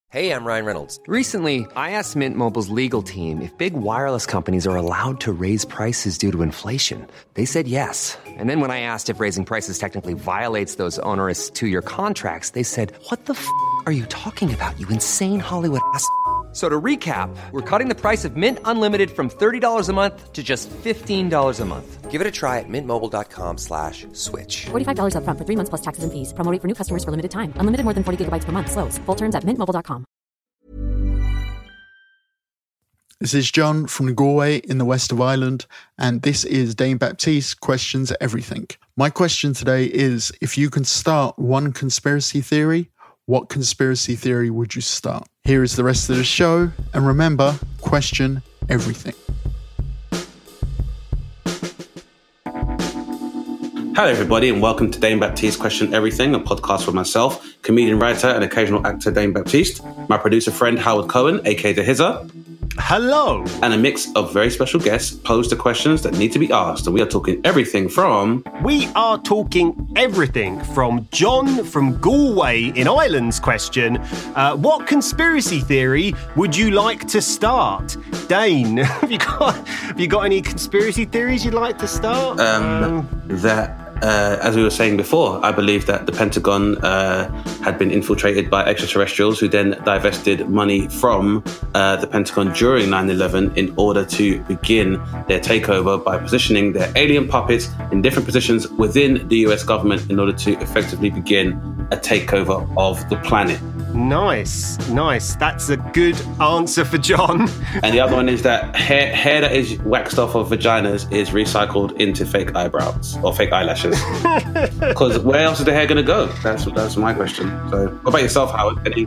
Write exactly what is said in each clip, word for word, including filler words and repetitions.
Hey, I'm Ryan Reynolds. Recently, I asked Mint Mobile's legal team if big wireless companies are allowed to raise prices due to inflation. They said yes. And then when I asked if raising prices technically violates those onerous two-year contracts, they said, what the f*** are you talking about, you insane Hollywood ass f- So to recap, we're cutting the price of Mint Unlimited from thirty dollars a month to just fifteen dollars a month. Give it a try at mintmobile.com slash switch. forty-five dollars up front for three months plus taxes and fees. Promo rate for new customers for limited time. Unlimited more than forty gigabytes per month. Slows full terms at mint mobile dot com. This is John from Galway in the west of Ireland, and this is Dane Baptiste Questions Everything. My question today is, if you can start one conspiracy theory, what conspiracy theory would you start? Here is the rest of the show, and remember, question everything. Hello everybody and welcome to Dane Baptiste Question Everything, a podcast with myself, comedian, writer and occasional actor Dane Baptiste, my producer friend Howard Cohen, aka The Hizzer. Hello! And a mix of very special guests pose the questions that need to be asked. And we are talking everything from... We are talking everything from John from Galway in Ireland's question. Uh, what conspiracy theory would you like to start? Dane, have you got, have you got any conspiracy theories you'd like to start? Um, um, that... Uh, as we were saying before, I believe that the Pentagon uh, had been infiltrated by extraterrestrials who then divested money from uh, the Pentagon during nine eleven in order to begin their takeover by positioning their alien puppets in different positions within the U S government in order to effectively begin a takeover of the planet. Nice, nice. That's a good answer for John. And the other one is that hair, hair that is waxed off of vaginas is recycled into fake eyebrows or fake eyelashes. Because where else is the hair going to go? That's that's my question. So, what about yourself, Howard? Any?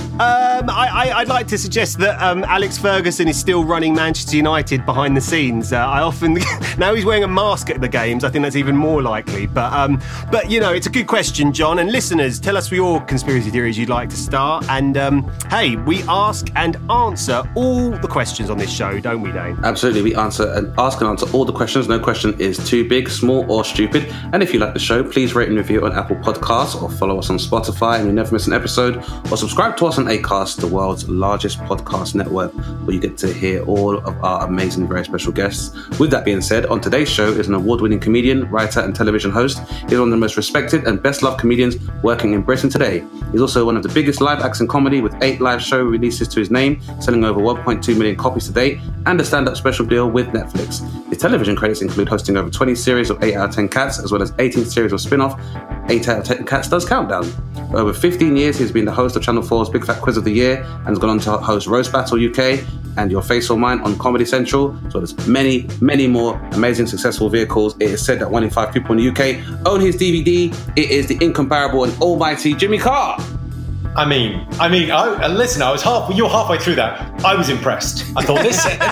Um, I, I, I'd like to suggest that um, Alex Ferguson is still running Manchester United behind the scenes. Uh, I often now he's wearing a mask at the games. I think that's even more likely. But um, but you know, it's a good question, John. And listeners, tell us your conspiracy theories you'd like to start. And um, hey, we ask and answer all the questions on this show, don't we, Dane? Absolutely, we answer and ask and answer all the questions. No question is too big, small, or stupid. And if you like the show, please rate and review on Apple Podcasts or follow us on Spotify and you never miss an episode. Or subscribe to us on Acast, the world's largest podcast network, where you get to hear all of our amazing, very special guests. With that being said, on today's show is an award-winning comedian, writer, and television host. He's one of the most respected and best-loved comedians working in Britain today. He's also one of the biggest live acts in comedy, with eight live show releases to his name, selling over one point two million copies to date, and a stand-up special deal with Netflix. His television credits include hosting over twenty series of eight out of ten Cats, as well as eighteen series of spin-off eight out of ten Cats Does Countdown. For over fifteen years, he's been the host of Channel four's Big Fat Quiz of the Year and has gone on to host Roast Battle U K and Your Face or Mine on Comedy Central, as well as many, many more amazing successful vehicles. It is said that one in five people in the U K own his D V D. It is the incomparable and almighty Jimmy Carr. I mean, I mean, I, listen, I was half, you were halfway through that. I was impressed. I thought, this, this is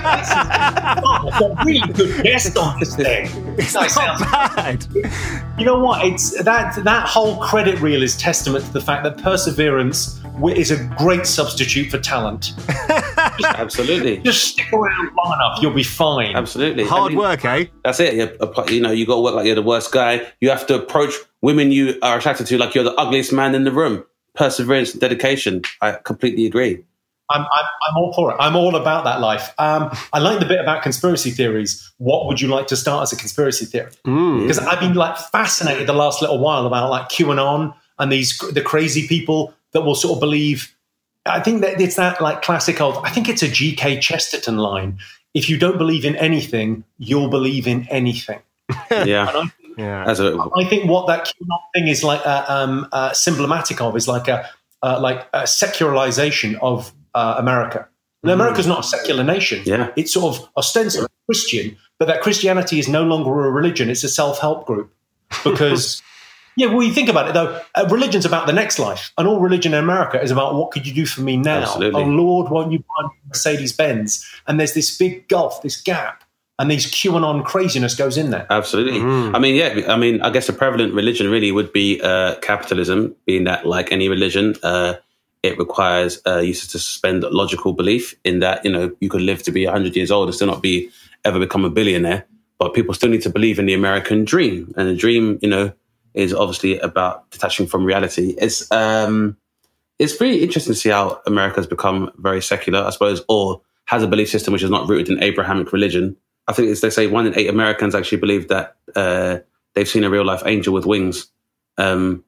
oh, I've got a really good guest on this thing. It's not bad. You know what? It's that that whole credit reel is testament to the fact that perseverance is a great substitute for talent. Just, Absolutely. Just stick around long enough, you'll be fine. Absolutely. Hard I mean, work, eh? That's it. You, you know, you got to work like you're the worst guy. You have to approach women you are attracted to like you're the ugliest man in the room. Perseverance and dedication. I completely agree. I'm, I'm, I'm all for it. I'm all about that life. Um, I like the bit about conspiracy theories. What would you like to start as a conspiracy theory? Because mm. I've been like fascinated the last little while about like QAnon and these the crazy people that will sort of believe. I think that it's that like classic old. I think it's a G K Chesterton line. If you don't believe in anything, you'll believe in anything. Yeah. And I, Yeah. As a, I think what that QAnon thing is like uh, um, uh, symptomatic of is like a uh, like a secularization of uh, America. Now, America's not a secular nation. Yeah. It's sort of ostensibly Christian, but that Christianity is no longer a religion. It's a self-help group. Because, yeah, well, you think about it, though, uh, religion's about the next life. And all religion in America is about what could you do for me now? Absolutely. Oh, Lord, won't you buy me a Mercedes-Benz? And there's this big gulf, this gap. And these QAnon craziness goes in there. Absolutely. Mm. I mean, yeah, I mean, I guess a prevalent religion really would be uh, capitalism, being that like any religion, uh, it requires uh, you to suspend logical belief in that, you know, you could live to be one hundred years old and still not be ever become a billionaire. But people still need to believe in the American dream. And the dream, you know, is obviously about detaching from reality. It's, um, it's pretty interesting to see how America's become very secular, I suppose, or has a belief system which is not rooted in Abrahamic religion. I think it's, they say one in eight Americans actually believe that uh, they've seen a real life angel with wings. Um,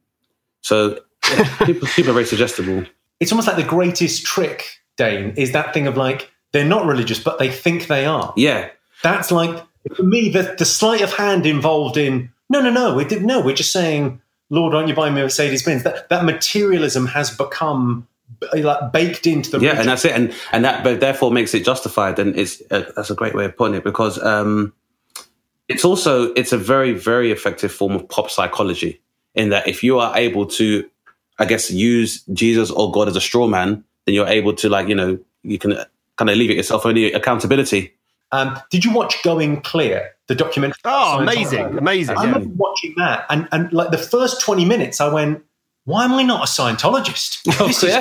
so yeah, people, people are very suggestible. It's almost like the greatest trick, Dane, is that thing of like, they're not religious, but they think they are. Yeah. That's like, for me, the, the sleight of hand involved in, no, no, no, we did, no, we're just saying, Lord, aren't you buying me a Mercedes-Benz? That, that materialism has become like baked into the yeah, region. And that's it, and and that but therefore makes it justified. And it's uh, that's a great way of putting it, because um, it's also it's a very very effective form of pop psychology. In that, if you are able to, I guess, use Jesus or God as a straw man, then you're able to, like, you know, you can kind of alleviate yourself of any accountability. Um, did you watch Going Clear, the documentary? Oh, amazing, amazing. I yeah. remember watching that, and, and like the first twenty minutes, I went, why am I not a Scientologist? This is,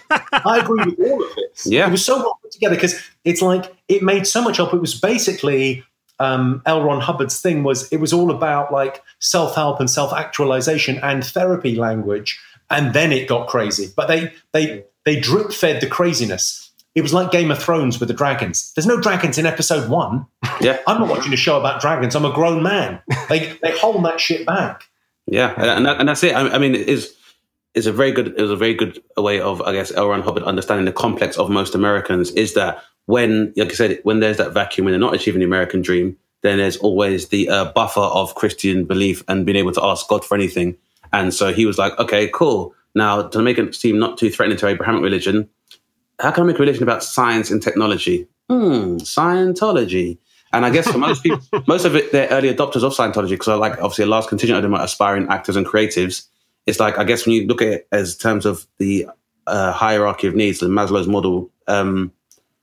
I agree with all of this. Yeah. It was so well put together, because it's like, it made so much up. It was basically, um, L. Ron Hubbard's thing was, it was all about like self-help and self-actualization and therapy language. And then it got crazy. But they, they, they drip fed the craziness. It was like Game of Thrones with the dragons. There's no dragons in episode one. Yeah. I'm not watching a show about dragons. I'm a grown man. They they hold that shit back. Yeah, and and that's it. I, I mean, it is is a very good. It was a very good way of, I guess, L. Ron Hubbard understanding the complex of most Americans. Is that when, like I said, when there's that vacuum, when they're not achieving the American dream, then there's always the uh, buffer of Christian belief and being able to ask God for anything. And so he was like, okay, cool. Now, to make it seem not too threatening to Abrahamic religion, how can I make a religion about science and technology? Hmm, Scientology. And I guess for most people, most of it, they're early adopters of Scientology, because I like, obviously, a large contingent of them are aspiring actors and creatives. It's like, I guess when you look at it as terms of the uh, hierarchy of needs, the Maslow's model, um,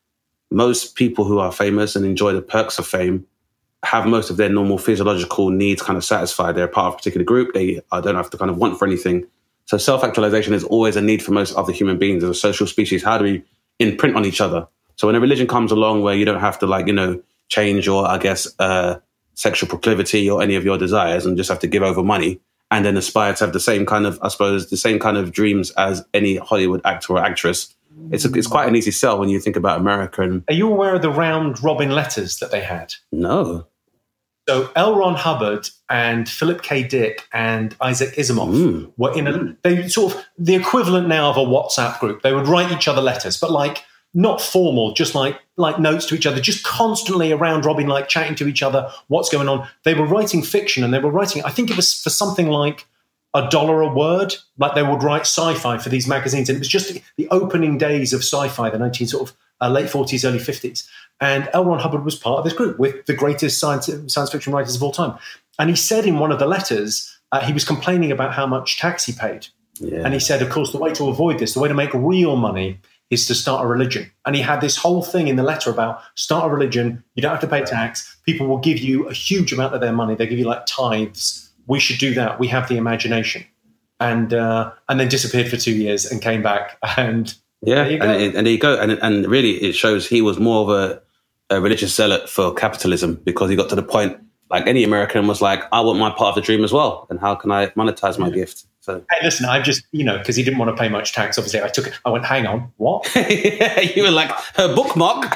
most people who are famous and enjoy the perks of fame have most of their normal physiological needs kind of satisfied. They're part of a particular group. They I don't have to kind of want for anything. So self-actualization is always a need for most other human beings as a social species. How do we imprint on each other? So when a religion comes along where you don't have to, like, you know, change your, I guess, uh, sexual proclivity or any of your desires and just have to give over money and then aspire to have the same kind of, I suppose, the same kind of dreams as any Hollywood actor or actress, it's a, it's quite an easy sell when you think about America. And are you aware of the round robin letters that they had? No. So L. Ron Hubbard and Philip K. Dick and Isaac Asimov mm. were in a, they sort of the equivalent now of a WhatsApp group. They would write each other letters, but like not formal, just like like notes to each other, just constantly around robin, like chatting to each other, what's going on. They were writing fiction, and they were writing, I think it was for something like a dollar a word, like they would write sci-fi for these magazines. And it was just the opening days of sci-fi, the nineteen sort of uh, late forties, early fifties. And L. Ron Hubbard was part of this group with the greatest science, science fiction writers of all time. And he said in one of the letters, uh, he was complaining about how much tax he paid. Yeah. And he said, of course, the way to avoid this, the way to make real money is to start a religion. And he had this whole thing in the letter about start a religion, you don't have to pay tax, people will give you a huge amount of their money, they give you like tithes. We should do that. We have the imagination. And uh, and then disappeared for two years and came back. And yeah, there you go. And, and there you go. And, and really, it shows he was more of a, a religious zealot for capitalism, because he got to the point, like any American, was like, I want my part of the dream as well. And how can I monetize my yeah. gift? So, hey, listen, I just, you know, because he didn't want to pay much tax, obviously, I took it. I went, hang on, what? Yeah, you were like, her bookmark.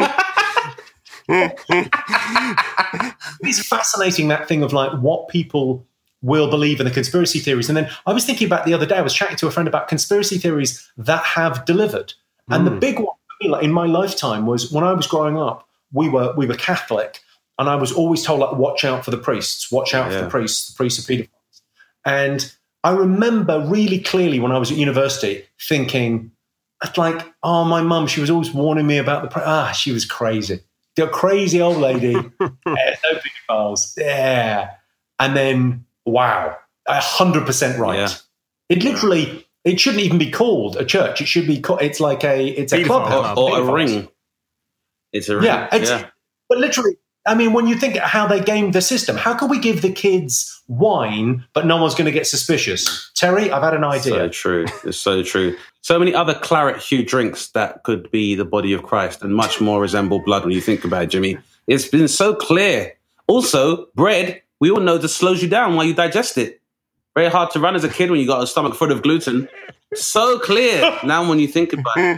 It's fascinating, that thing of like what people will believe in the conspiracy theories. And then I was thinking about the other day, I was chatting to a friend about conspiracy theories that have delivered. And mm. the big one for me, like in my lifetime, was when I was growing up, we were we were Catholic, and I was always told, like, watch out for the priests, watch out yeah. for the priests, the priests are pedophiles. And I remember really clearly when I was at university thinking, like, oh, my mum, she was always warning me about the pri- ah, she was crazy. The crazy old lady, yeah, no pedophiles, yeah. And then, wow, one hundred percent right. Yeah. It literally, it shouldn't even be called a church. It should be, called, it's like a, it's a clubhouse. Or, or a ring. It's a ring. Yeah, it's, yeah. But literally, I mean, when you think how they gamed the system, how can we give the kids wine, but no one's going to get suspicious? Terry, I've had an idea. So true. It's so true. So many other claret hue drinks that could be the body of Christ and much more resemble blood when you think about it, Jimmy. It's been so clear. Also, bread, we all know, just slows you down while you digest it. Very hard to run as a kid when you got a stomach full of gluten. So clear now when you think about it.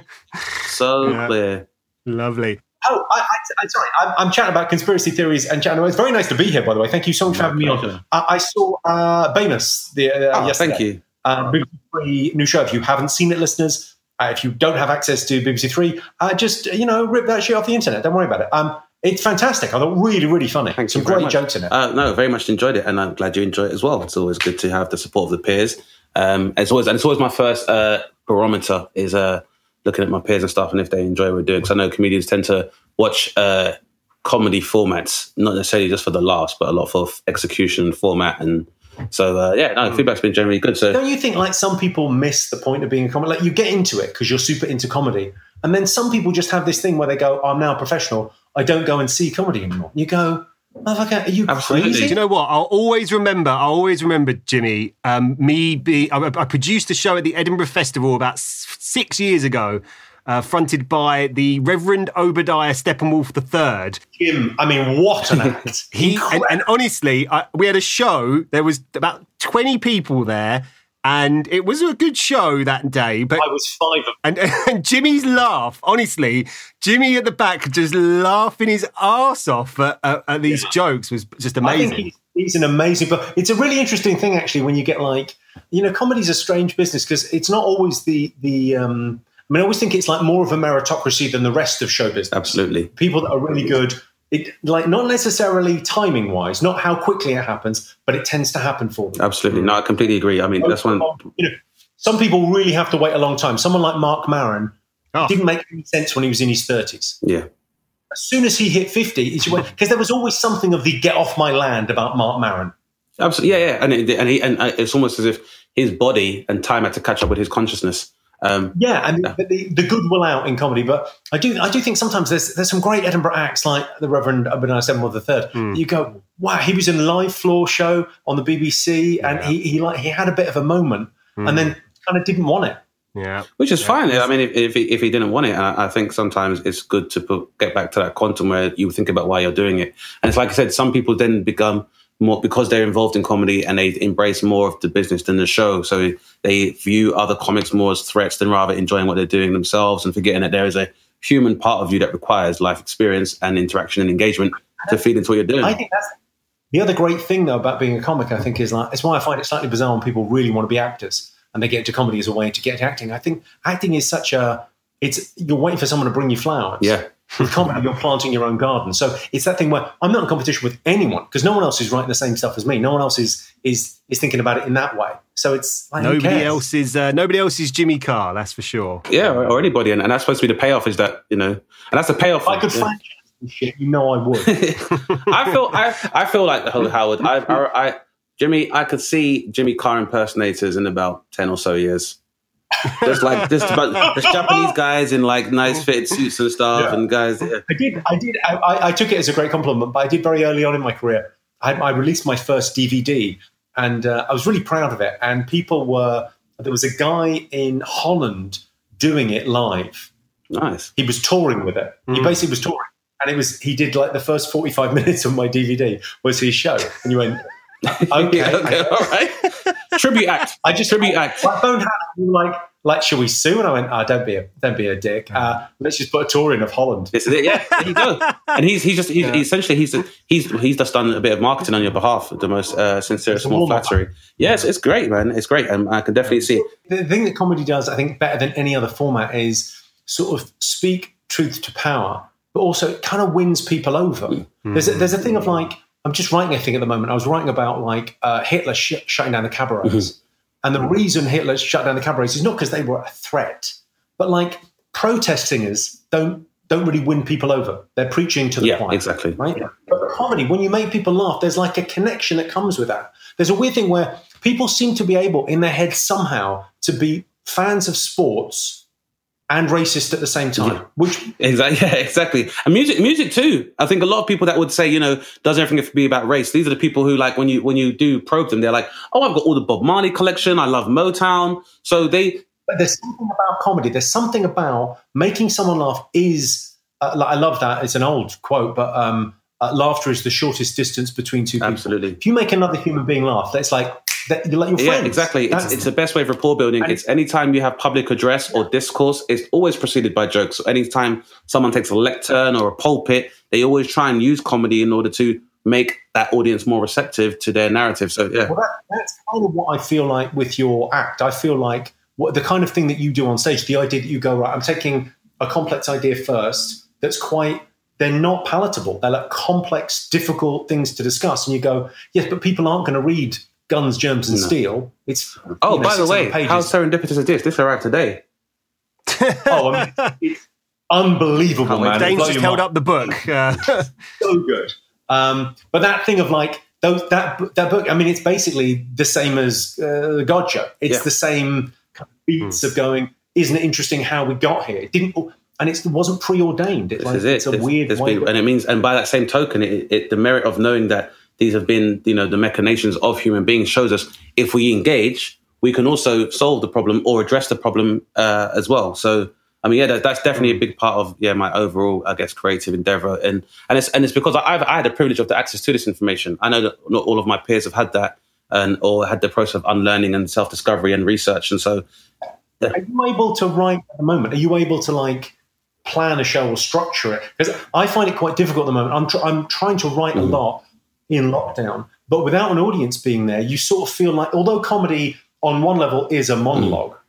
So yeah. clear. Lovely. Oh, I, I, I, sorry, I'm, I'm chatting about conspiracy theories and chatting. It's very nice to be here, by the way. Thank you so much for having me on. I, I saw uh, Bamus the, uh, oh, yesterday. Thank you. Uh, B B C Three new show. If you haven't seen it, listeners, uh, if you don't have access to B B C Three, uh, just you know rip that shit off the internet. Don't worry about it. Um, it's fantastic. I thought really, really funny. Thanks Some great jokes in it. Uh, no, very much enjoyed it, and I'm glad you enjoy it as well. It's always good to have the support of the peers. Um, it's always and it's always my first uh, barometer is uh, looking at my peers and stuff, and if they enjoy what we're doing. Because I know comedians tend to watch uh, comedy formats, not necessarily just for the laughs, but a lot for execution, format, and so uh, yeah, no, feedback's been generally good. So don't you think like some people miss the point of being a comedy? Like you get into it because you're super into comedy, and then some people just have this thing where they go, oh, "I'm now a professional. I don't go and see comedy anymore." You go, "Motherfucker, are you Absolutely. crazy?" Do you know what? I'll always remember. I'll always remember, Jimmy. Um, me be. I, I produced a show at the Edinburgh Festival about six years ago. Uh, fronted by the Reverend Obadiah Steppenwolf the Third. Jim, I mean, what an act. he and, and honestly, I, we had a show. There was about twenty people there, and it was a good show that day. But I was five of and, and Jimmy's laugh, honestly, Jimmy at the back just laughing his arse off at, at, at these yeah. jokes was just amazing. I think he's, he's an amazing, but it's a really interesting thing actually when you get like, you know, comedy's a strange business because it's not always the the. Um, I mean, I always think it's like more of a meritocracy than the rest of show business. Absolutely. People that are really good, it like not necessarily timing wise, not how quickly it happens, but it tends to happen for them. Absolutely. No, I completely agree. I mean, so, that's one. You know, some people really have to wait a long time. Someone like Mark Maron oh. didn't make any sense when he was in his thirties. Yeah. As soon as he hit fifty, because there was always something of the get off my land about Mark Maron. Absolutely. Yeah, yeah. And, it, and, he, and it's almost as if his body and time had to catch up with his consciousness. Um, yeah, and yeah. The, the good will out in comedy, but I do I do think sometimes there's there's some great Edinburgh acts like the Reverend Obadiah Steppenwolf the Third. Mm. You go, wow, he was in a live floor show on the B B C, and yeah. he he like he had a bit of a moment, mm. and then kind of didn't want it. Yeah, which is yeah. fine. I mean, if if he, if he didn't want it, I, I think sometimes it's good to put, get back to that quantum where you think about why you're doing it. And it's like I said, some people then become more because they're involved in comedy and they embrace more of the business than the show. So they view other comics more as threats than rather enjoying what they're doing themselves and forgetting that there is a human part of you that requires life experience and interaction and engagement to feed into what you're doing. I think that's the other great thing though about being a comic. I think is like it's why I find it slightly bizarre when people really want to be actors and they get into comedy as a way to get to acting. I think acting is such a it's you're waiting for someone to bring you flowers. Yeah. With comedy, you're planting your own garden. So it's that thing where I'm not in competition with anyone because no one else is writing the same stuff as me. No one else is is is thinking about it in that way. So it's like, nobody else is uh, nobody else is Jimmy Carr. That's for sure. Yeah, or, or anybody, and, and that's supposed to be the payoff. Is that you know, and that's the payoff. If I could yeah. franchise this shit, you know, I would. I feel I I feel like Howard. I, I I Jimmy. I could see Jimmy Carr impersonators in about ten or so years. Just like just about just Japanese guys in like nice fitted suits and stuff, yeah. and guys. Yeah. I did, I did, I, I took it as a great compliment, but I did very early on in my career. I, I released my first D V D, and uh, I was really proud of it. And people were there was a guy in Holland doing it live. Nice. He was touring with it. Mm. He basically was touring, and it was he did like the first forty-five minutes of my D V D was his show, and you went. Okay, yeah, okay, all right. Tribute act. I just tribute act. My phone had like, like, shall we sue? And I went, oh, don't be a, don't be a dick. Uh, let's just put a tour in of Holland. This is it. Yeah, there you go. And he's he's just he's, yeah. essentially he's he's he's just done a bit of marketing on your behalf. The most uh, sincere, small flattery. Yes, it's great, man. It's great, and I can definitely see it. The thing that comedy does, I think, better than any other format is sort of speak truth to power, but also it kind of wins people over. Mm. There's a, there's a thing of like. I'm just writing a thing at the moment. I was writing about like uh, Hitler sh- shutting down the cabarets. Mm-hmm. And the reason Hitler shut down the cabarets is not because they were a threat, but like protest singers don't don't really win people over. They're preaching to the yeah, choir. Exactly. Right? Yeah. But comedy, when you make people laugh, there's like a connection that comes with that. There's a weird thing where people seem to be able in their heads somehow to be fans of sports and racist at the same time, yeah. which exactly, yeah, exactly, and music, music too. I think a lot of people that would say, you know, does everything have to be about race? These are the people who, like, when you when you do probe them, they're like, oh, I've got all the Bob Marley collection. I love Motown. So they. But there's something about comedy. There's something about making someone laugh. Is uh, like, I love that. It's an old quote, but um, uh, laughter is the shortest distance between two people. Absolutely. If you make another human being laugh, that's like that you're like your friends. Yeah, exactly. It's, it's the best way for rapport building. It's anytime you have public address or discourse, it's always preceded by jokes. So anytime someone takes a lectern or a pulpit, they always try and use comedy in order to make that audience more receptive to their narrative. So, yeah. Well, that, that's kind of what I feel like with your act. I feel like what the kind of thing that you do on stage, the idea that you go, right, I'm taking a complex idea first that's quite, they're not palatable. They're like complex, difficult things to discuss. And you go, yes, but people aren't going to read Guns, Germs and no. Steel. It's Oh, you know, by the way, pages. How serendipitous is this? This arrived today. oh, I mean, it's unbelievable, oh, man. Dane's just held up the book. Uh. So good. Um, but that thing of like, those, that that book, I mean, it's basically the same as uh, The God Show. It's yeah. the same kind of beats mm. of going, isn't it interesting how we got here? It didn't, and it's, it wasn't preordained. It's, like, is it. it's a it's, weird it's way. Been, and it means, and by that same token, it, it, the merit of knowing that these have been, you know, the machinations of human beings shows us if we engage, we can also solve the problem or address the problem uh, as well. So, I mean, yeah, that, that's definitely a big part of yeah my overall, I guess, creative endeavor, and and it's and it's because I've I had the privilege of the access to this information. I know that not all of my peers have had that, and or had the process of unlearning and self discovery and research, and so. Yeah. Are you able to write at the moment? Are you able to like plan a show or structure it? Because I find it quite difficult at the moment. I'm tr- I'm trying to write mm. a lot in lockdown, but without an audience being there, you sort of feel like, although comedy on one level is a monologue. Mm.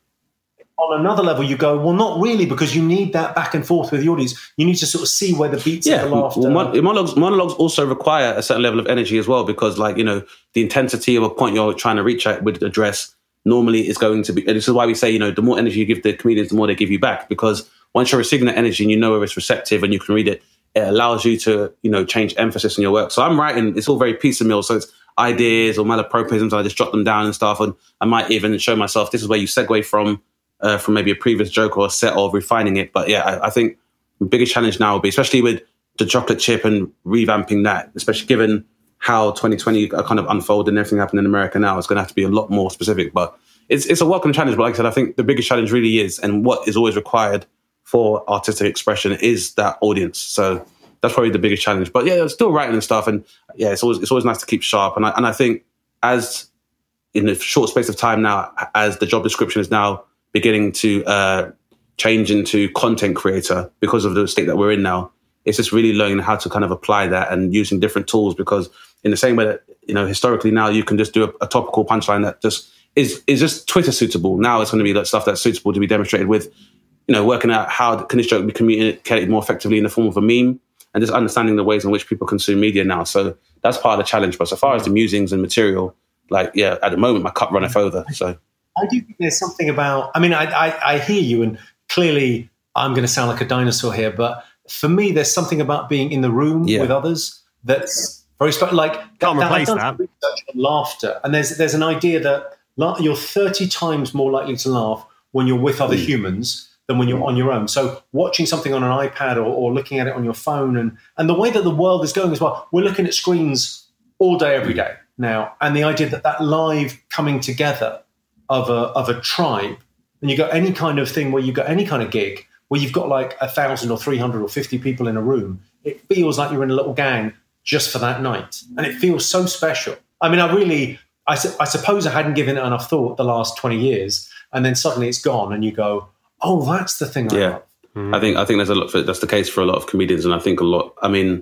On another level, you go, well, not really, because you need that back and forth with the audience. You need to sort of see where the beats yeah, of the laughter. Well, mon- monologues, monologues also require a certain level of energy as well, because, like, you know, the intensity of a point you're trying to reach at with address normally is going to be, and this is why we say, you know, the more energy you give the comedians, the more they give you back, because once you're receiving that energy and you know where it's receptive and you can read it, it allows you to, you know, change emphasis in your work. So I'm writing, it's all very piecemeal. So it's ideas or malapropisms, I just jot them down and stuff. And I might even show myself, this is where you segue from, Uh, from maybe a previous joke or a set of refining it. But yeah, I, I think the biggest challenge now will be, especially with the chocolate chip and revamping that, especially given how twenty twenty kind of unfolded and everything happened in America now, it's going to have to be a lot more specific. But it's it's a welcome challenge. But like I said, I think the biggest challenge really is, and what is always required for artistic expression is that audience. So that's probably the biggest challenge. But yeah, still writing and stuff. And yeah, it's always, it's always nice to keep sharp. And I, and I think as in a short space of time now, as the job description is now beginning to uh, change into content creator because of the state that we're in now. It's just really learning how to kind of apply that and using different tools, because in the same way that, you know, historically now you can just do a, a topical punchline that just is is just Twitter suitable. Now it's going to be that stuff that's suitable to be demonstrated with, you know, working out how can this joke be communicated more effectively in the form of a meme, and just understanding the ways in which people consume media now. So that's part of the challenge. But so far as the musings and material, like, yeah, at the moment my cup runneth over. So I do think there's something about, I mean, I, I, I hear you, and clearly I'm going to sound like a dinosaur here, but for me, there's something about being in the room yeah. with others that's very special. Like, can't that, replace that. that. Research on laughter, and there's there's an idea that la- you're thirty times more likely to laugh when you're with other mm. humans than when you're on your own. So watching something on an iPad or, or looking at it on your phone, and and the way that the world is going as well, we're looking at screens all day, every day now, and the idea that that live coming together of a of a tribe, and you got any kind of thing where you've got any kind of gig where you've got like a thousand or three hundred or fifty people in a room, it feels like you're in a little gang just for that night, and it feels so special. I mean, I really, I, su- I suppose I hadn't given it enough thought the last twenty years, and then suddenly it's gone, and you go, oh, that's the thing I yeah. love. Mm. I think I think there's a lot. For, that's the case for a lot of comedians, and I think a lot. I mean.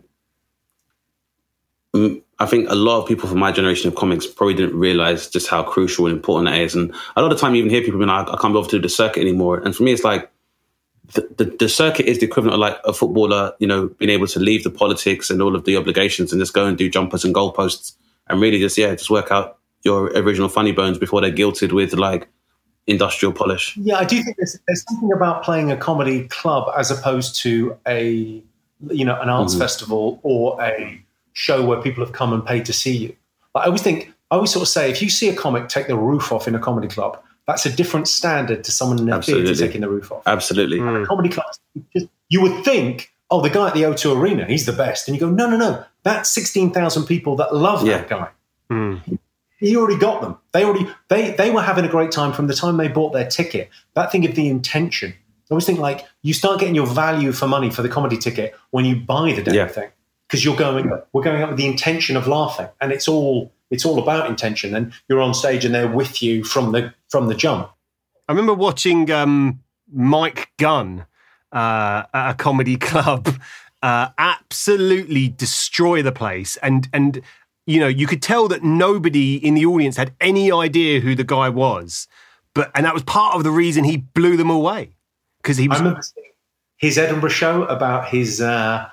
Mm, I think a lot of people from my generation of comics probably didn't realize just how crucial and important that is. And a lot of the time you even hear people being like, I can't bother to do the circuit anymore. And for me, it's like the, the, the circuit is the equivalent of like a footballer, you know, being able to leave the politics and all of the obligations and just go and do jumpers and goalposts and really just, yeah, just work out your original funny bones before they're guilted with like industrial polish. Yeah, I do think there's, there's something about playing a comedy club as opposed to a, you know, an arts mm-hmm. festival or a show where people have come and paid to see you. Like I always think, I always sort of say, if you see a comic take the roof off in a comedy club, that's a different standard to someone in a theatre taking the roof off. Absolutely. Mm. A comedy club, just, you would think, oh, the guy at the O two Arena, he's the best. And you go, no, no, no, that's sixteen thousand people that love yeah. that guy. Mm. He already got them. They already, they, they were having a great time from the time they bought their ticket. That thing of the intention. I always think like you start getting your value for money for the comedy ticket when you buy the damn yeah. thing. Because you're going, we're going out with the intention of laughing, and it's all It's all about intention, and you're on stage and they're with you from the from the jump. I remember watching um, Mike Gunn uh, at a comedy club uh, absolutely destroy the place, and and you know you could tell that nobody in the audience had any idea who the guy was, but and that was part of the reason he blew them away because he was. I remember seeing his Edinburgh show about his uh,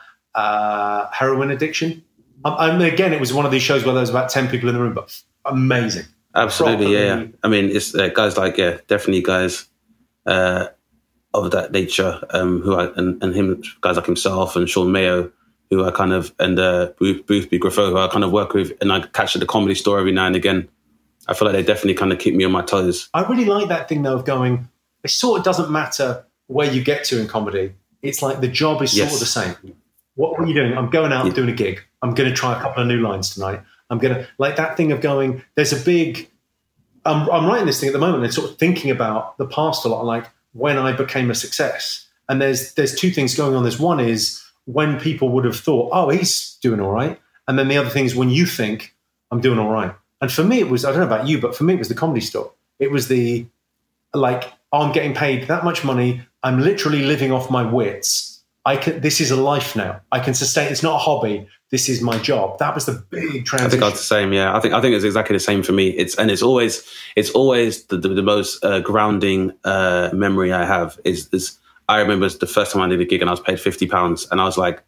uh, heroin addiction. I mean, again, it was one of these shows where there was about ten people in the room, but amazing. Absolutely, Properly. yeah, yeah. I mean, it's uh, guys like, yeah, definitely guys uh, of that nature, um, who I, and, and him, guys like himself and Sean Mayo, who I kind of, and uh, Booth, Boothby Griffo, who I kind of work with, and I catch at the Comedy Store every now and again. I feel like they definitely kind of keep me on my toes. I really like that thing, though, of going, it sort of doesn't matter where you get to in comedy. It's like the job is Yes. sort of the same. What are you doing? I'm going out and doing a gig. I'm going to try a couple of new lines tonight. I'm going to, like that thing of going, there's a big, I'm, I'm writing this thing at the moment and sort of thinking about the past a lot, like when I became a success. And there's there's two things going on. There's one is when people would have thought, oh, he's doing all right. And then the other thing is when you think, I'm doing all right. And for me, it was, I don't know about you, but for me, it was the Comedy Store. It was the, like, oh, I'm getting paid that much money. I'm literally living off my wits. I can. This is a life now. I can sustain. It's not a hobby. This is my job. That was the big transition. I think I was the same. Yeah, I think I think it's exactly the same for me. It's and it's always it's always the the, the most uh, grounding uh, memory I have is is I remember the first time I did a gig and I was paid fifty pounds and I was like,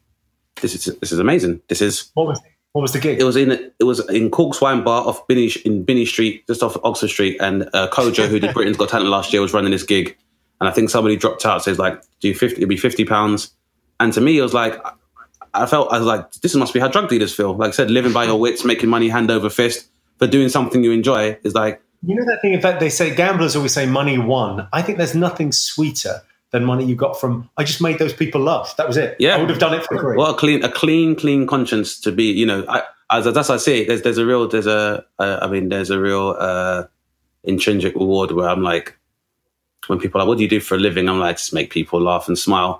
this is this is amazing. This is What was what was the gig? it was in it was in Cork's Wine Bar off Binney in Binney Street, just off Oxford Street, and uh, Kojo, who did Britain's Got Talent last year, was running this gig. And I think somebody dropped out, says like, do you fifty, it'd be fifty pounds. And to me, it was like, I felt, I was like, this must be how drug dealers feel. Like I said, living by your wits, making money hand over fist, but doing something you enjoy is like. You know that thing, in fact, they say, gamblers always say money won. I think there's nothing sweeter than money you got from, I just made those people laugh. That was it. Yeah. I would have done it for free. Well, a clean, a clean, clean conscience to be, you know, I, as that's what I say, there's, there's a real, there's a, uh, I mean, there's a real uh, intrinsic reward where I'm like, when people are like, what do you do for a living? I'm like, just make people laugh and smile.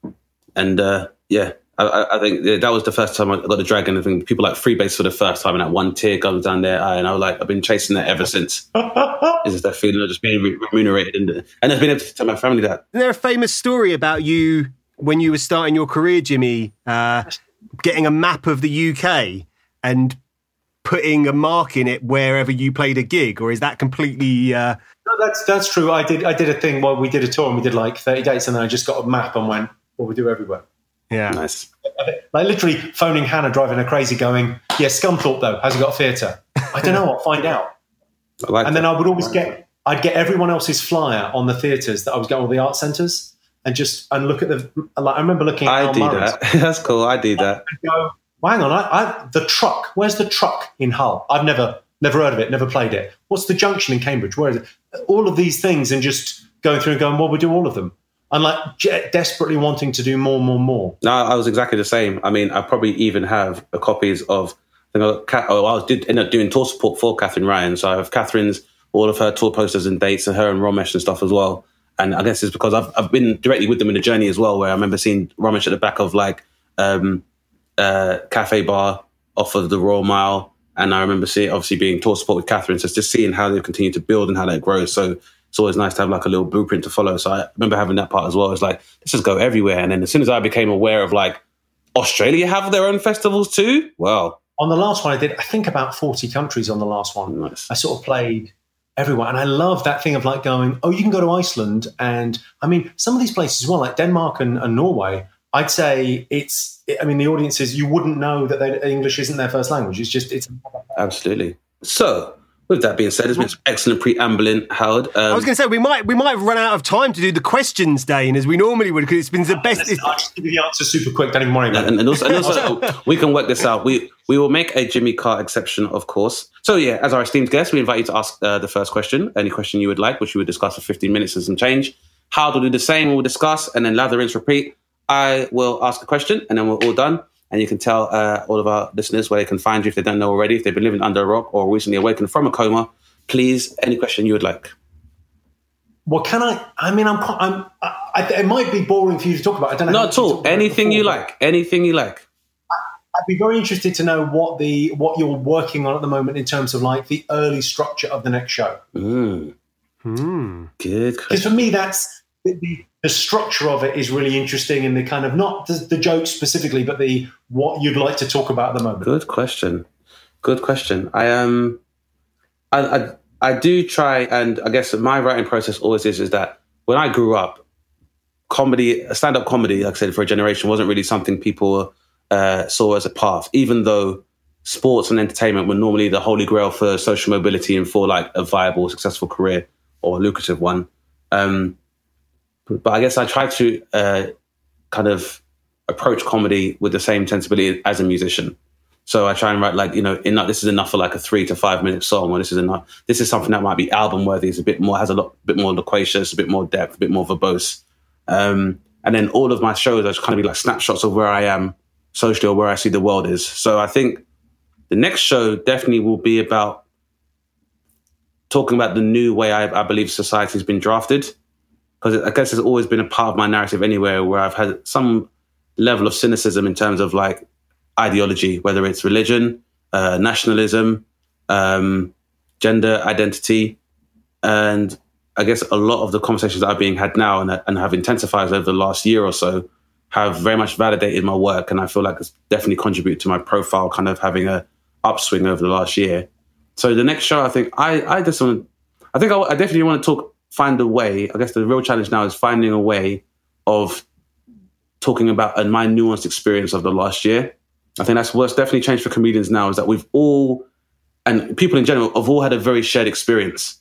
And uh, yeah, I, I think that was the first time I got the Dragon. I think people like Freebase for the first time, and that one tear comes down their eye, and I was like, I've been chasing that ever since. It's just that feeling of just being re- remunerated, and and I've been able to tell my family that. Isn't there a famous story about you when you were starting your career, Jimmy, uh, getting a map of the U K and putting a mark in it wherever you played a gig, or is that completely? Uh... No, that's that's true. I did I did a thing where we did a tour and we did like thirty dates, and then I just got a map and went, what we do everywhere. Yeah, Nice. Like literally phoning Hannah, driving her crazy, going, yeah, Scunthorpe though, has it got a theatre? I don't know, I'll find out. I like And that. then I would always get, I'd get everyone else's flyer on the theatres that I was going, all the art centres, and just, and look at the, like, I remember looking at I Al do Murray's that. That's cool. I do that. and go, well, hang on, I, I, the truck, where's the truck in Hull? I've never, never heard of it, never played it. What's the junction in Cambridge? Where is it? All of these things, and just going through and going, well, we do all of them. And like j- desperately wanting to do more, more, more. No, I was exactly the same. I mean, I probably even have a copies of. I think I, oh, I did end up doing tour support for Catherine Ryan, so I have Catherine's, all of her tour posters and dates, and her and Romesh and stuff as well. And I guess it's because I've I've been directly with them in the journey as well, where I remember seeing Romesh at the back of like um, uh, Cafe Bar off of the Royal Mile, and I remember seeing obviously being tour support with Catherine, so it's just seeing how they continue to build and how they grow. So it's always nice to have like a little blueprint to follow. So I remember having that part as well. It's like, let's just go everywhere. And then as soon as I became aware of like, Australia have their own festivals too? Well. On the last one I did, I think about forty countries on the last one. Nice. I sort of played everywhere. And I love that thing of like going, oh, you can go to Iceland. And I mean, some of these places as well, like Denmark and, and Norway, I'd say it's, I mean, the audiences, you wouldn't know that they, English isn't their first language. It's just, it's. Absolutely. So, with that being said, it's been excellent preambling, Howard. Um, I was going to say we might we might run out of time to do the questions, Dane, as we normally would, because it's been the best. Listen, I'll just give you the answer super quick. Don't even worry about and, it. and also, and also we can work this out. We we will make a Jimmy Carr exception, of course. So yeah, as our esteemed guest, we invite you to ask uh, the first question, any question you would like, which we would discuss for fifteen minutes and some change. Howard will do the same. We'll discuss, and then lather, rinse, repeat. I will ask a question, and then we're all done. And you can tell uh, all of our listeners where they can find you if they don't know already, if they've been living under a rock or recently awakened from a coma. Please, any question you would like. What can I? I mean, I'm. I'm I, I, it might be boring for you to talk about. I don't know. Not at all. Anything you like. Anything you like. I'd be very interested to know what the what you're working on at the moment in terms of like the early structure of the next show. Mm. Mm. Good. Because for me, that's the, the, the structure of it is really interesting, and the kind of not the, the jokes specifically, but the what you'd like to talk about at the moment. Good question. Good question. I um, I, I I do try, and I guess my writing process always is is that when I grew up, comedy, stand-up comedy, like I said, for a generation, wasn't really something people uh, saw as a path, even though sports and entertainment were normally the holy grail for social mobility and for like a viable, successful career or a lucrative one. Um, but I guess I try to uh, kind of approach comedy with the same sensibility as a musician. So I try and write like, you know, enough, this is enough for like a three to five minute song, or this is enough. This is something that might be album worthy. It's a bit more, has a lot, bit more loquacious, a bit more depth, a bit more verbose. Um, and then all of my shows are kind of be like snapshots of where I am socially or where I see the world is. So I think the next show definitely will be about talking about the new way I, I believe society has been drafted. Because I guess it's always been a part of my narrative anywhere where I've had some level of cynicism in terms of like ideology, whether it's religion, uh, nationalism, um, gender identity. And I guess a lot of the conversations that are being had now and, and have intensified over the last year or so have very much validated my work. And I feel like it's definitely contributed to my profile kind of having a upswing over the last year. So the next show, I think I, I just want to, I think I, I definitely want to talk, find a way. I guess the real challenge now is finding a way of talking about uh, my nuanced experience of the last year. I think that's what's definitely changed for comedians now is that we've all, and people in general, have all had a very shared experience.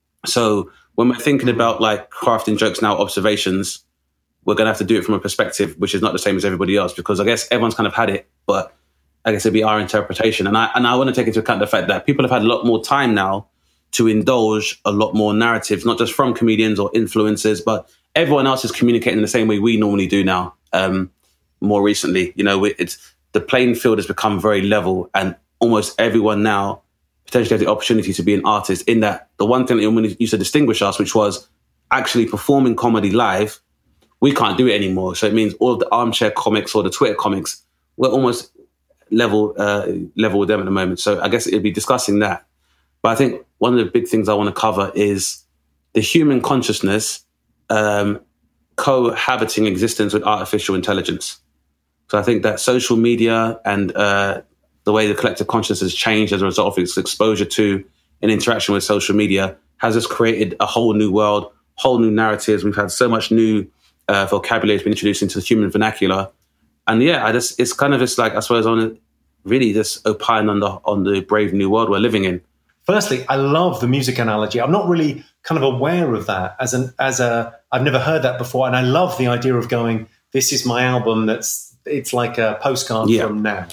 So when we're thinking about like crafting jokes now, observations, we're going to have to do it from a perspective which is not the same as everybody else, because I guess everyone's kind of had it, but I guess it'd be our interpretation. And I, and I want to take into account the fact that people have had a lot more time now to indulge a lot more narratives, not just from comedians or influencers, but everyone else is communicating in the same way we normally do now. Um, more recently, you know, it's, the playing field has become very level, and almost everyone now potentially has the opportunity to be an artist. In that, the one thing that you used to distinguish us, which was actually performing comedy live, we can't do it anymore. So it means all of the armchair comics or the Twitter comics, we're almost level uh, level with them at the moment. So I guess it'd be discussing that. But I think one of the big things I want to cover is the human consciousness um, cohabiting existence with artificial intelligence. So I think that social media and uh, the way the collective consciousness has changed as a result of its exposure to and interaction with social media has just created a whole new world, whole new narratives. We've had so much new uh, vocabulary has been introduced into the human vernacular. And yeah, I just, it's kind of just like, I suppose, on a, really just opine on the, on the brave new world we're living in. Firstly, I love the music analogy. I'm not really kind of aware of that as an, as a, I've never heard that before. And I love the idea of going, this is my album that's, it's like a postcard yeah. from now.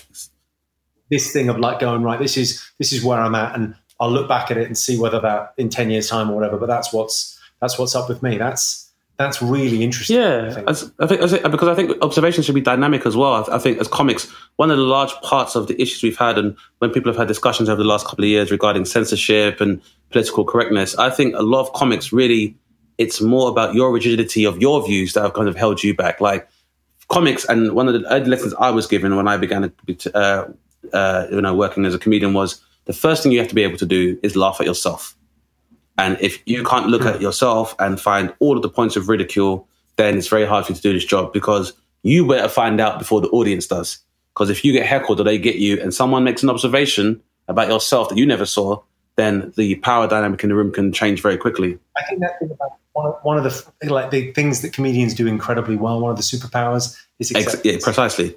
This thing of like going, right, this is this is where I'm at, and I'll look back at it and see whether that in ten years' time or whatever. But that's what's that's what's up with me. That's that's really interesting. Yeah, I think, as, I think as, because I think observation should be dynamic as well. I, I think as comics, one of the large parts of the issues we've had, and when people have had discussions over the last couple of years regarding censorship and political correctness, I think a lot of comics really, it's more about your rigidity of your views that have kind of held you back. Like comics, and one of the early lessons I was given when I began to be, uh, uh, you know, working as a comedian was the first thing you have to be able to do is laugh at yourself. And if you can't look at yourself and find all of the points of ridicule, then it's very hard for you to do this job, because you better find out before the audience does. Because if you get heckled or they get you and someone makes an observation about yourself that you never saw, then the power dynamic in the room can change very quickly. I think that thing about one of, one of the like the things that comedians do incredibly well, one of the superpowers is acceptance. Ex- yeah, precisely.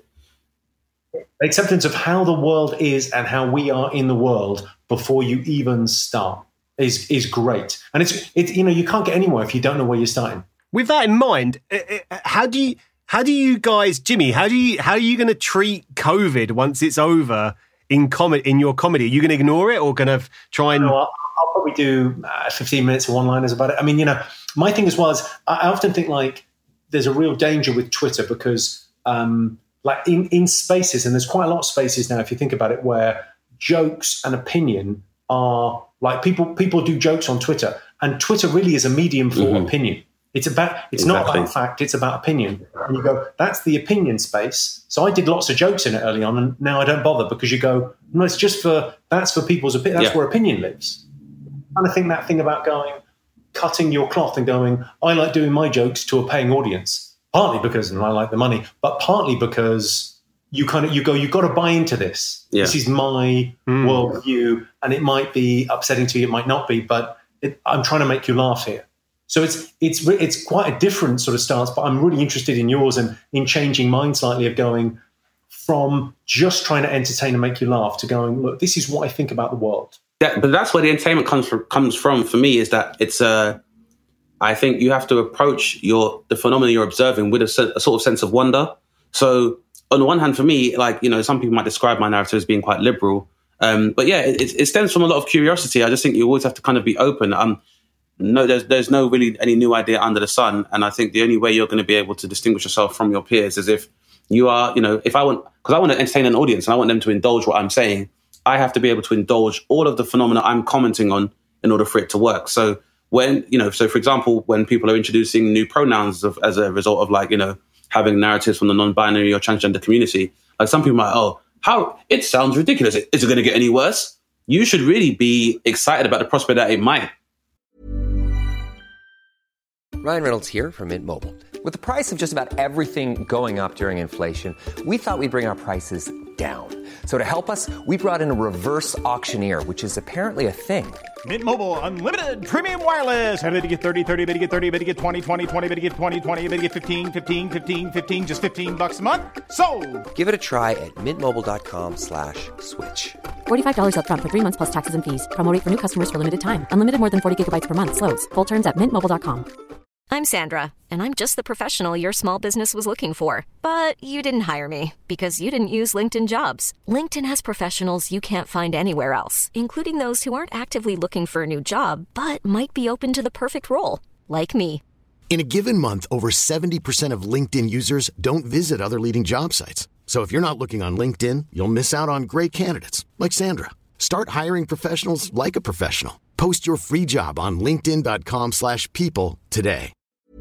The acceptance of how the world is and how we are in the world before you even start is is great. And it's it you know you can't get anywhere if you don't know where you're starting. With that in mind, how do you how do you guys, Jimmy, how do you how are you going to treat COVID once it's over in com- in your comedy? Are you going to ignore it or going to try and? No, I'll, I'll probably do uh, fifteen minutes of one-liners about it. I mean, you know, my thing as well is I often think like there's a real danger with Twitter because um, like in, in spaces, and there's quite a lot of spaces now if you think about it, where jokes and opinion are like people people do jokes on Twitter, and Twitter really is a medium for mm-hmm. opinion. It's about. It's Exactly. not about fact. It's about opinion. And you go, that's the opinion space. So I did lots of jokes in it early on, and now I don't bother because you go, no, it's just for that's for people's opinion. That's Yeah. where opinion lives. And I think that thing about going, cutting your cloth and going, I like doing my jokes to a paying audience, partly because and I like the money, but partly because you kind of you go, you've got to buy into this. Yeah. This is my Mm. worldview, and it might be upsetting to you, it might not be, but it, I'm trying to make you laugh here. So it's it's re- it's quite a different sort of stance, but I'm really interested in yours and in changing mine slightly of going from just trying to entertain and make you laugh to going, look, this is what I think about the world. That, but that's where the entertainment comes from, comes from for me is that it's uh, I think you have to approach your the phenomenon you're observing with a, se- a sort of sense of wonder. So on the one hand, for me, like, you know, some people might describe my narrative as being quite liberal. Um, but yeah, it, it stems from a lot of curiosity. I just think you always have to kind of be open. Um, no, there's there's no really any new idea under the sun. And I think the only way you're going to be able to distinguish yourself from your peers is if you are, you know, if I want, because I want to entertain an audience and I want them to indulge what I'm saying, I have to be able to indulge all of the phenomena I'm commenting on in order for it to work. So when, you know, so for example, when people are introducing new pronouns of, as a result of like, you know, having narratives from the non-binary or transgender community, like some people are like, oh, how, it sounds ridiculous. Is it going to get any worse? You should really be excited about the prospect that it might. Ryan Reynolds here from Mint Mobile. With the price of just about everything going up during inflation, we thought we'd bring our prices down. So to help us, we brought in a reverse auctioneer, which is apparently a thing. Mint Mobile Unlimited Premium Wireless. How to get thirty, thirty, how to get thirty, how to get twenty, twenty, twenty, how to get twenty, twenty, how to get fifteen, fifteen, fifteen, fifteen, just fifteen bucks a month? Sold! Give it a try at mintmobile.com slash switch. forty-five dollars up front for three months plus taxes and fees. Promo rate for new customers for limited time. Unlimited more than forty gigabytes per month. Slows full terms at mint mobile dot com. I'm Sandra, and I'm just the professional your small business was looking for. But you didn't hire me because you didn't use LinkedIn Jobs. LinkedIn has professionals you can't find anywhere else, including those who aren't actively looking for a new job, but might be open to the perfect role, like me. In a given month, over seventy percent of LinkedIn users don't visit other leading job sites. So if you're not looking on LinkedIn, you'll miss out on great candidates like Sandra. Start hiring professionals like a professional. Post your free job on linkedin dot com slash people today.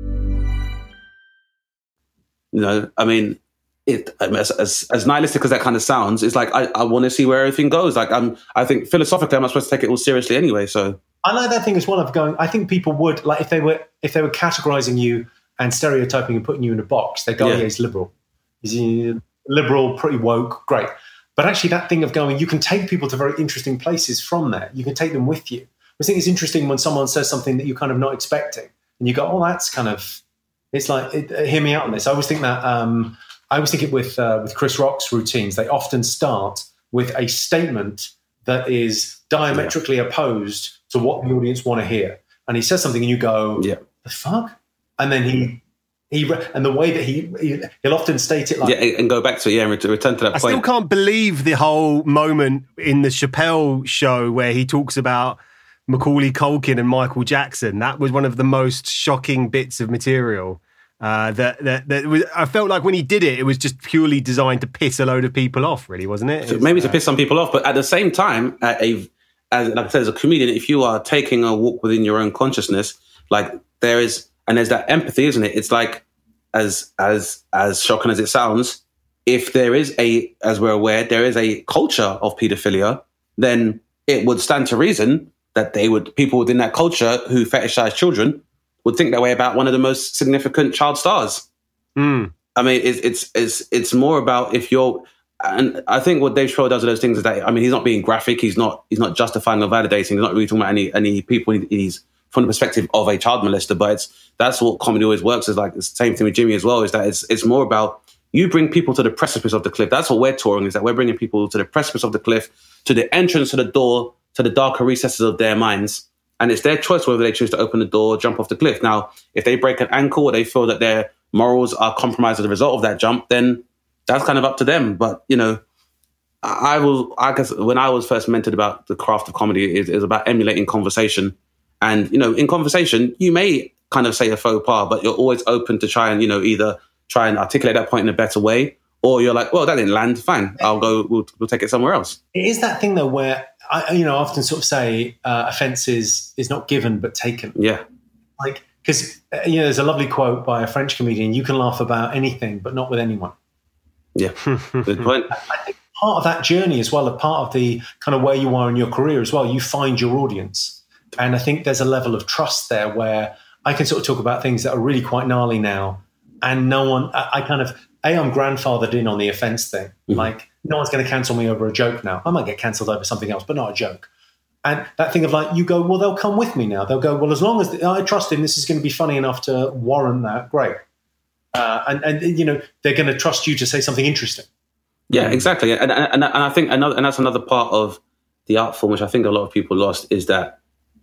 You know, I mean, it as, as as nihilistic as that kind of sounds, it's like I, I want to see where everything goes. Like I'm, I think philosophically, I'm not supposed to take it all seriously anyway. So I like that thing as well of going, I think people would, like if they were if they were categorizing you and stereotyping and putting you in a box, they go, Yeah. yeah, he's liberal. He's uh, liberal, pretty woke, great. But actually that thing of going, you can take people to very interesting places from there. You can take them with you. I think it's interesting when someone says something that you're kind of not expecting and you go, oh, that's kind of, it's like, it, uh, hear me out on this. I always think that, um, I always think it with, uh, with Chris Rock's routines, they often start with a statement that is diametrically yeah. opposed to what the audience want to hear. And he says something and you go, yeah. the fuck? And then he, he, and the way that he, he he'll often state it like, yeah, and go back to it, yeah, and return to that I point. still can't believe the whole moment in the Chappelle show where he talks about Macaulay Culkin and Michael Jackson. That was one of the most shocking bits of material. Uh, that that, that was, I felt like when he did it, it was just purely designed to piss a load of people off, really, wasn't it? So It's, maybe uh, to piss some people off, but at the same time, at a, as like I said, as a comedian, if you are taking a walk within your own consciousness, like there is, and there's that empathy, isn't it? It's like, as as as shocking as it sounds, if there is a, as we're aware, there is a culture of paedophilia, then it would stand to reason that they would, people within that culture who fetishize children would think that way about one of the most significant child stars. Mm. I mean, it's, it's, it's, it's more about if you're, and I think what Dave Chappelle does with those things is that, I mean, he's not being graphic. He's not, he's not justifying or validating. He's not really talking about any, any people. He's from the perspective of a child molester, but it's, that's what comedy always works. Is like, it's the same thing with Jimmy as well, is that it's, it's more about you bring people to the precipice of the cliff. That's what we're touring, is that we're bringing people to the precipice of the cliff, to the entrance to the door, to the darker recesses of their minds. And it's their choice whether they choose to open the door, jump off the cliff. Now, if they break an ankle or they feel that their morals are compromised as a result of that jump, then that's kind of up to them. But, you know, I will, I guess when I was first mentored about the craft of comedy, is is about emulating conversation. And, you know, in conversation, you may kind of say a faux pas, but you're always open to try and, you know, either try and articulate that point in a better way, or you're like, well, that didn't land, fine, I'll go, we'll, we'll take it somewhere else. it is that thing though where I, you know, often sort of say uh, offence is, is not given but taken. Yeah. Like because uh, you know, there's a lovely quote by a French comedian: "You can laugh about anything, but not with anyone." Yeah, good point. I think part of that journey as well, a part of the kind of where you are in your career as well, you find your audience. And I think there's a level of trust there where I can sort of talk about things that are really quite gnarly now. And no one, I, I kind of, A, I'm grandfathered in on the offense thing. Mm-hmm. Like, no one's going to cancel me over a joke now. I might get cancelled over something else, but not a joke. And that thing of like, you go, well, they'll come with me now. They'll go, well, as long as I trust him, this is going to be funny enough to warrant that. Great. Uh, and, and, you know, they're going to trust you to say something interesting. Yeah, exactly. And, and, and I think another, and that's another part of the art form, which I think a lot of people lost, is that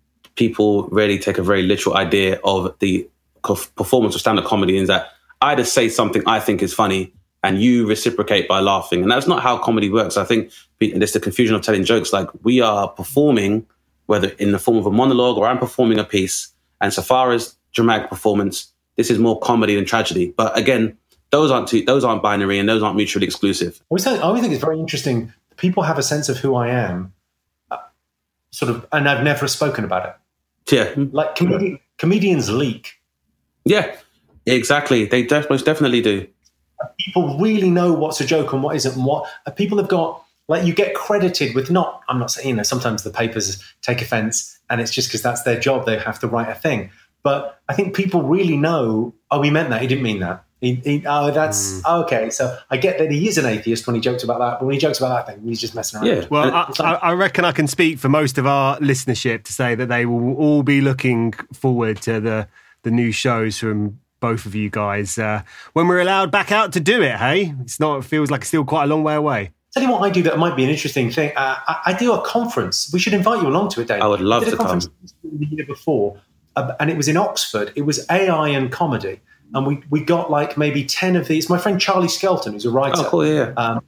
people really take a very literal idea of the performance of stand-up comedy, is that I just say something I think is funny and you reciprocate by laughing. And that's not how comedy works. I think there's the confusion of telling jokes. Like, we are performing, whether in the form of a monologue or I'm performing a piece. And so far as dramatic performance, this is more comedy than tragedy. But again, those aren't two, those aren't binary and those aren't mutually exclusive. I always think, I always think it's very interesting. People have a sense of who I am, uh, sort of, and I've never spoken about it. Yeah. Like comedi- comedians leak. Yeah, exactly. They def- most definitely do. People really know what's a joke and what isn't. And what people have got, like, you get credited with not, I'm not saying, you know, sometimes the papers take offense and it's just because that's their job. They have to write a thing. But I think people really know, oh, he meant that. He didn't mean that. He, he, oh, that's mm. okay. So I get that he is an atheist when he jokes about that, but when he jokes about that thing, he's just messing around. Yeah. Well, I, I, I reckon I can speak for most of our listenership to say that they will all be looking forward to the the new shows from both of you guys uh, when we're allowed back out to do it. Hey, it's not. It feels like it's still quite a long way away. Tell you what I do that might be an interesting thing. Uh, I, I do a conference. We should invite you along to it, Dave. I would love I did to a conference come. The year before, uh, and it was in Oxford. It was A I and comedy. And we, we got like maybe ten of these. My friend Charlie Skelton, who's a writer. Oh, cool, yeah. Um,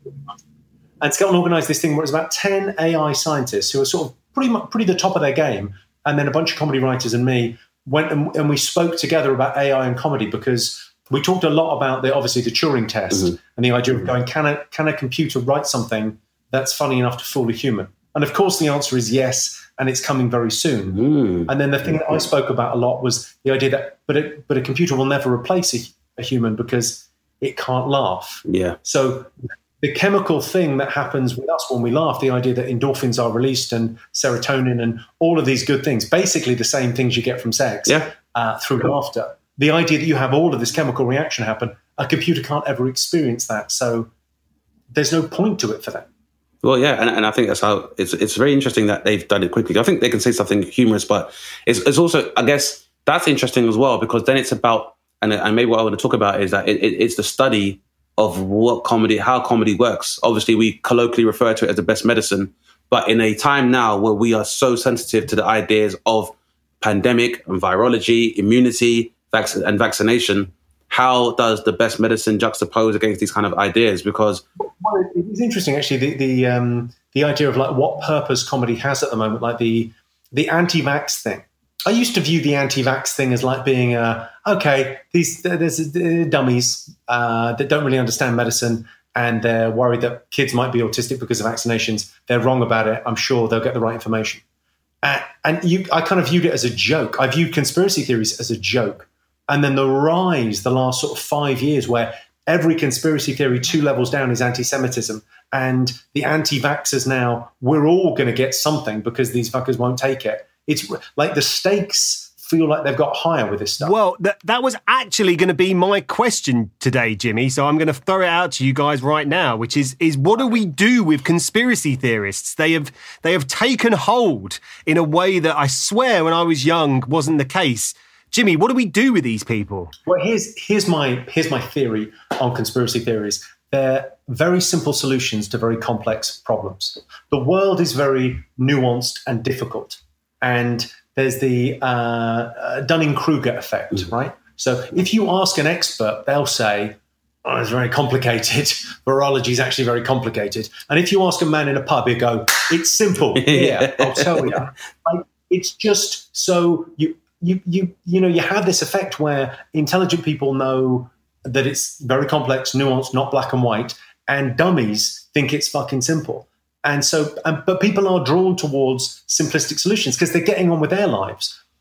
and Skelton organised this thing where it's about ten A I scientists who are sort of pretty much pretty the top of their game. And then a bunch of comedy writers and me went and, and we spoke together about A I and comedy, because we talked a lot about the obviously the Turing test mm-hmm. and the idea of going, can a, can a computer write something that's funny enough to fool a human? And of course the answer is yes, and it's coming very soon. Mm. And then the thing that I spoke about a lot was the idea that, but it, but a computer will never replace a, a human because it can't laugh. Yeah. So the chemical thing that happens with us when we laugh, the idea that endorphins are released and serotonin and all of these good things, basically the same things you get from sex yeah. uh, through laughter. The idea that you have all of this chemical reaction happen, a computer can't ever experience that. So there's no point to it for them. Well, yeah, and, and I think that's how it's it's very interesting that they've done it quickly. I think they can say something humorous, but it's, it's also, I guess, that's interesting as well, because then it's about, and, and maybe what I want to talk about is that it, it, it's the study of what comedy, how comedy works. Obviously, we colloquially refer to it as the best medicine, but in a time now where we are so sensitive to the ideas of pandemic and virology, immunity, vac- and vaccination, how does the best medicine juxtapose against these kind of ideas? Because well, it's interesting, actually, the the, um, the idea of like what purpose comedy has at the moment, like the the anti-vax thing. I used to view the anti-vax thing as like being, uh, okay, these there's uh, dummies uh, that don't really understand medicine and they're worried that kids might be autistic because of vaccinations. They're wrong about it. I'm sure they'll get the right information. Uh, and you, I kind of viewed it as a joke. I viewed conspiracy theories as a joke. And then the rise, the last sort of five years, where every conspiracy theory two levels down is anti-Semitism, and the anti-vaxxers now, we're all going to get something because these fuckers won't take it. It's like the stakes feel like they've got higher with this stuff. Well, th- that was actually going to be my question today, Jimmy. So I'm going to throw it out to you guys right now, which is, is what do we do with conspiracy theorists? They have they have taken hold in a way that I swear when I was young wasn't the case. Jimmy, what do we do with these people? Well, here's here's my here's my theory on conspiracy theories. They're very simple solutions to very complex problems. The world is very nuanced and difficult. And there's the uh, uh, Dunning-Kruger effect, mm. right? So if you ask an expert, they'll say, oh, it's very complicated. Virology is actually very complicated. And if you ask a man in a pub, he'll go, it's simple. Yeah, I'll tell you. Like, it's just so you... You you you know, you have this effect where intelligent people know that it's very complex, nuanced, not black and white, and dummies think it's fucking simple. And so, um, but people are drawn towards simplistic solutions because they're getting on with their lives.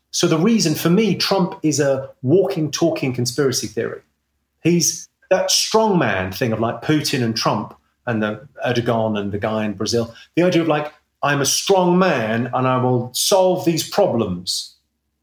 So the reason for me, Trump is a walking, talking conspiracy theory. He's that strongman thing of like Putin and Trump and the Erdogan and the guy in Brazil. The idea of like, I'm a strong man and I will solve these problems.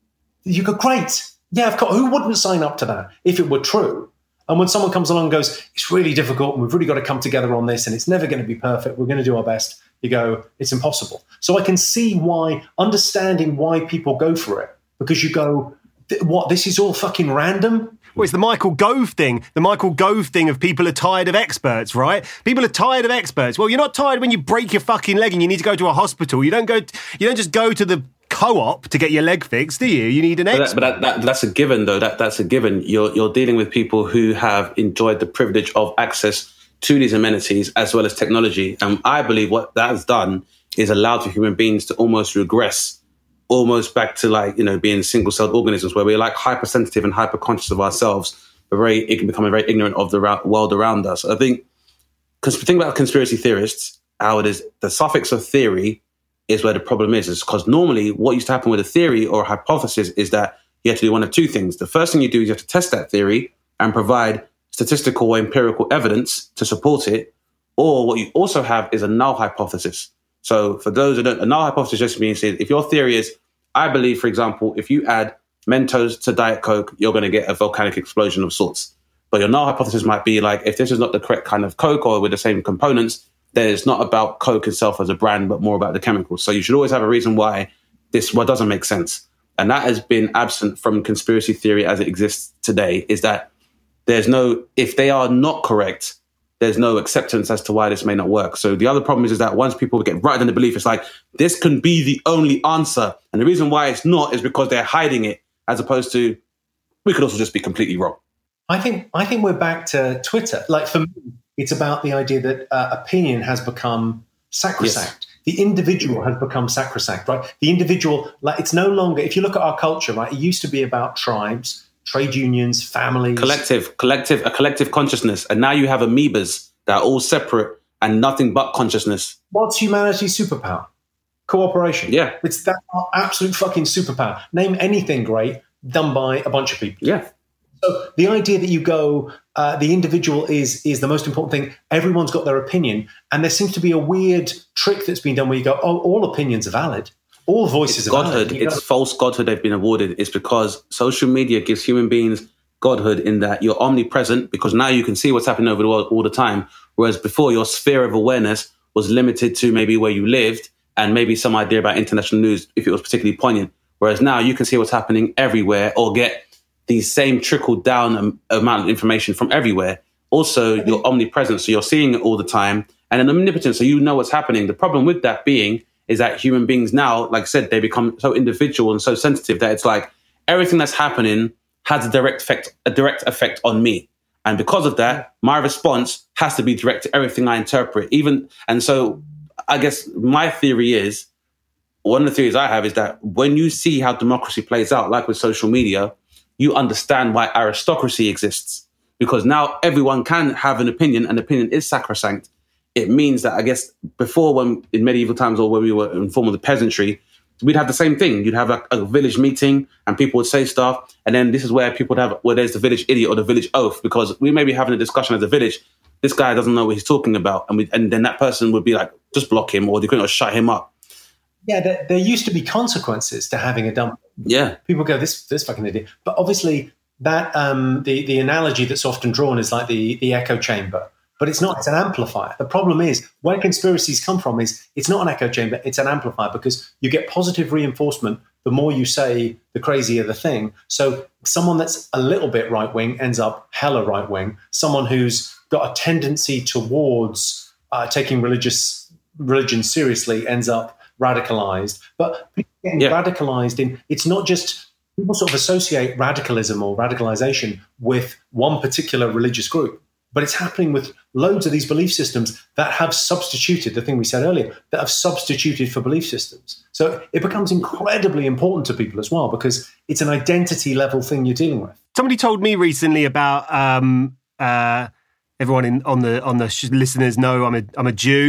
You go, great. Yeah, of course. Who wouldn't sign up to that if it were true? And when someone comes along and goes, it's really difficult and we've really got to come together on this and it's never going to be perfect, we're going to do our best, you go, it's impossible. So I can see why, understanding why people go for it, because you go, what, this is all fucking random? Well, it's the Michael Gove thing. The Michael Gove thing of people are tired of experts, right? People are tired of experts. Well, you're not tired when you break your fucking leg and you need to go to a hospital. You don't go. You don't just go to the co-op to get your leg fixed, do you? You need an expert. But, that, but that, that, that's a given, though. That that's a given. You're you're dealing with people who have enjoyed the privilege of access to these amenities as well as technology, and I believe what that has done is allowed for human beings to almost regress. Almost back to like, you know, being single-celled organisms where we're like hypersensitive and hyper-conscious of ourselves, but very becoming very ignorant of the ra- world around us. I think, because the thing about conspiracy theorists, how it is, the suffix of theory is where the problem is. Is because normally what used to happen with a theory or a hypothesis is that you have to do one of two things. The first thing you do is you have to test that theory and provide statistical or empirical evidence to support it. Or what you also have is a null hypothesis. So for those who don't, a null hypothesis just means if your theory is, I believe, for example, if you add Mentos to Diet Coke, you're going to get a volcanic explosion of sorts. But your null hypothesis might be like, if this is not the correct kind of Coke or with the same components, then it's not about Coke itself as a brand, but more about the chemicals. So you should always have a reason why this what doesn't make sense. And that has been absent from conspiracy theory as it exists today, is that there's no, if they are not correct, there's no acceptance as to why this may not work. So the other problem is, is that once people get right in the belief, it's like, this can be the only answer. And the reason why it's not is because they're hiding it, as opposed to, we could also just be completely wrong. I think I think we're back to Twitter. Like for me, it's about the idea that uh, opinion has become sacrosanct. Yes. The individual has become sacrosanct, right? The individual, like it's no longer, if you look at our culture, right, it used to be about tribes, trade unions, families. Collective, collective, a collective consciousness. And now you have amoebas that are all separate and nothing but consciousness. What's humanity's superpower? Cooperation. Yeah. It's that absolute fucking superpower. Name anything great done by a bunch of people. Yeah. So the idea that you go, uh, the individual is is the most important thing. Everyone's got their opinion. And there seems to be a weird trick that's been done where you go, oh, all opinions are valid. All voices it's are godhood. valid. It's go, false godhood they've been awarded. It's because social media gives human beings godhood in that you're omnipresent, because now you can see what's happening over the world all the time. Whereas before, your sphere of awareness was limited to maybe where you lived and maybe some idea about international news if it was particularly poignant. Whereas now you can see what's happening everywhere or get the same trickle down amount of information from everywhere. Also, you're omnipresent, so you're seeing it all the time. And then omnipotent, so you know what's happening. The problem with that being is that human beings now, like I said, they become so individual and so sensitive that it's like everything that's happening has a direct effect, a direct effect on me. And because of that, my response has to be direct to everything I interpret. Even and so I guess my theory is, one of the theories I have is that when you see how democracy plays out, like with social media, you understand why aristocracy exists. Because now everyone can have an opinion, and opinion is sacrosanct. It means that, I guess, before, when in medieval times or when we were in form of the peasantry, we'd have the same thing. You'd have a, a village meeting and people would say stuff. And then this is where people would have, where there's the village idiot or the village oaf, because we may be having a discussion as a village. This guy doesn't know what he's talking about. And we, and then that person would be like, just block him, or they couldn't shut him up. Yeah, there, there used to be consequences to having a dump. Yeah. People go, this this fucking idiot. But obviously that um, the, the analogy that's often drawn is like the, the echo chamber. But it's not, it's an amplifier. The problem is, where conspiracies come from is, it's not an echo chamber, it's an amplifier, because you get positive reinforcement the more you say, the crazier the thing. So someone that's a little bit right-wing ends up hella right-wing. Someone who's got a tendency towards uh, taking religious religion seriously ends up radicalized. But people getting yeah. radicalized in, it's not just, people sort of associate radicalism or radicalization with one particular religious group. But it's happening with loads of these belief systems that have substituted, the thing we said earlier, that have substituted for belief systems. So it becomes incredibly important to people as well, because it's an identity level thing you're dealing with. Somebody told me recently about um, uh, everyone in, on the on the listeners know I'm a I'm a Jew.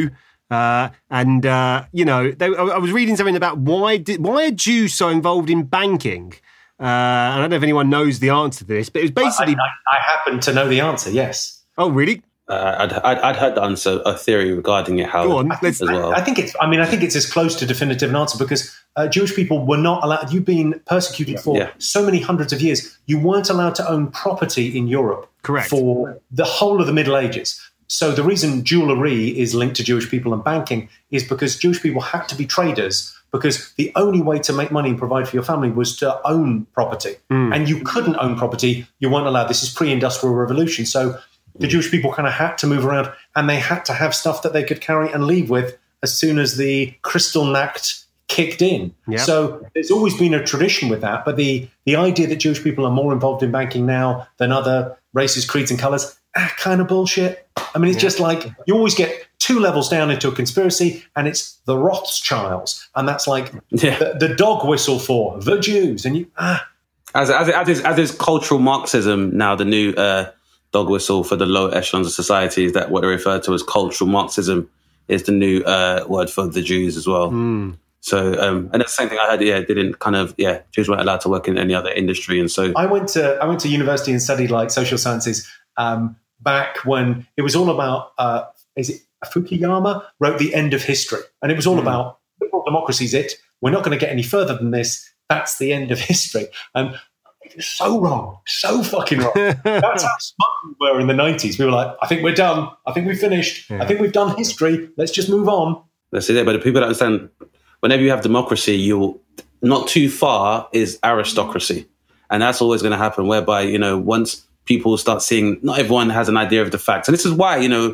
Uh, and, uh, you know, they, I was reading something about why did, why are Jews so involved in banking? Uh, and I don't know if anyone knows the answer to this, but it was basically... I, I, I happen to know the answer, yes. Oh, really? Uh, I'd, I'd, I'd heard the answer, a theory regarding it, how Go on, as well. I, I think it's. I mean, I think it's as close to definitive an answer because uh, Jewish people were not allowed. You've been persecuted for yeah. so many hundreds of years. You weren't allowed to own property in Europe. Correct. For the whole of the Middle Ages. So the reason jewellery is linked to Jewish people and banking is because Jewish people had to be traders because the only way to make money and provide for your family was to own property. Mm. And you couldn't own property. You weren't allowed. This is pre-industrial revolution. So the Jewish people kind of had to move around and they had to have stuff that they could carry and leave with as soon as the Kristallnacht kicked in. Yep. So there's always been a tradition with that. But the, the idea that Jewish people are more involved in banking now than other races, creeds and colours, ah, kind of bullshit. I mean, it's yeah. just like you always get two levels down into a conspiracy and it's the Rothschilds. And that's like yeah. the, the dog whistle for the Jews. And you, ah. As, as, as, is, as is cultural Marxism now, the new uh, dog whistle for the lower echelons of society is that what they refer to as cultural Marxism is the new uh, word for the Jews as well. Mm. So, um, and that's the same thing I heard, yeah, didn't kind of, yeah, Jews weren't allowed to work in any other industry. And so I went to, I went to university and studied like social sciences um, back when it was all about, uh, is it Fukuyama wrote The End of History. And it was all mm. about liberal democracy's it. We're not going to get any further than this. That's the end of history. And it was so wrong, so fucking wrong. That's how smart we were in the nineties. We were like, I think we're done. I think we've finished. Yeah. I think we've done history. Let's just move on. That's it. But the people don't understand, whenever you have democracy, you'll not too far is aristocracy. And that's always going to happen, whereby, you know, once people start seeing, not everyone has an idea of the facts. And this is why, you know,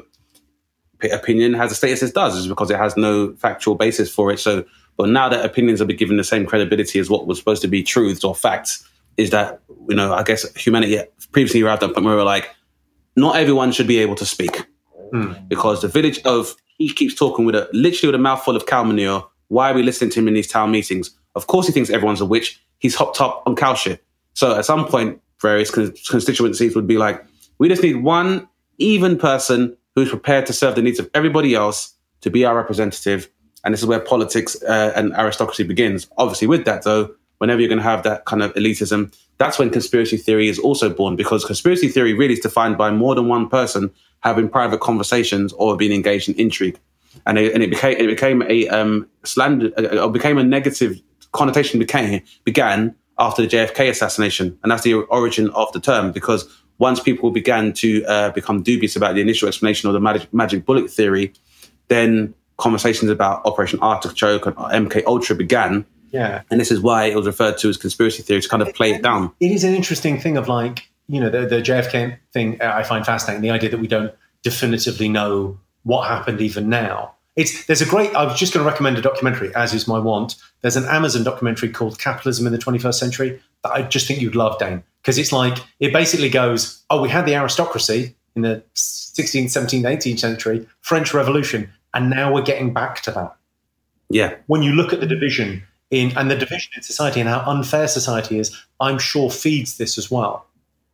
opinion has the status it does, is because it has no factual basis for it. So, but now that opinions are being given the same credibility as what was supposed to be truths or facts, is that, you know, I guess humanity previously arrived at a point where we were like, not everyone should be able to speak. Mm. Because the village of, he keeps talking with a, literally with a mouthful of cow manure. Why are we listening to him in these town meetings? Of course he thinks everyone's a witch. He's hopped up on cow shit. So at some point, various constituencies would be like, we just need one even person who's prepared to serve the needs of everybody else to be our representative. And this is where politics uh, and aristocracy begins. Obviously with that, though, whenever you're going to have that kind of elitism, that's when conspiracy theory is also born, because conspiracy theory really is defined by more than one person having private conversations or being engaged in intrigue. And it, and it became it became a um, slander, uh, became a negative connotation became began after the J F K assassination, and that's the origin of the term. Because once people began to uh, become dubious about the initial explanation of the magic, magic bullet theory, then conversations about Operation Artichoke and M K Ultra began. Yeah, and this is why it was referred to as conspiracy theory, to kind of play it down. It is an interesting thing of like, you know, the, the J F K thing. I find fascinating, the idea that we don't definitively know what happened even now. It's there's a great, I was just going to recommend a documentary, as is my want. There's an Amazon documentary called Capitalism in the twenty-first Century that I just think you'd love, Dane, because it's like, it basically goes, oh, we had the aristocracy in the sixteenth, seventeenth, eighteenth century, French Revolution, and now we're getting back to that. Yeah. When you look at the division in, and the division in society and how unfair society is, I'm sure feeds this as well.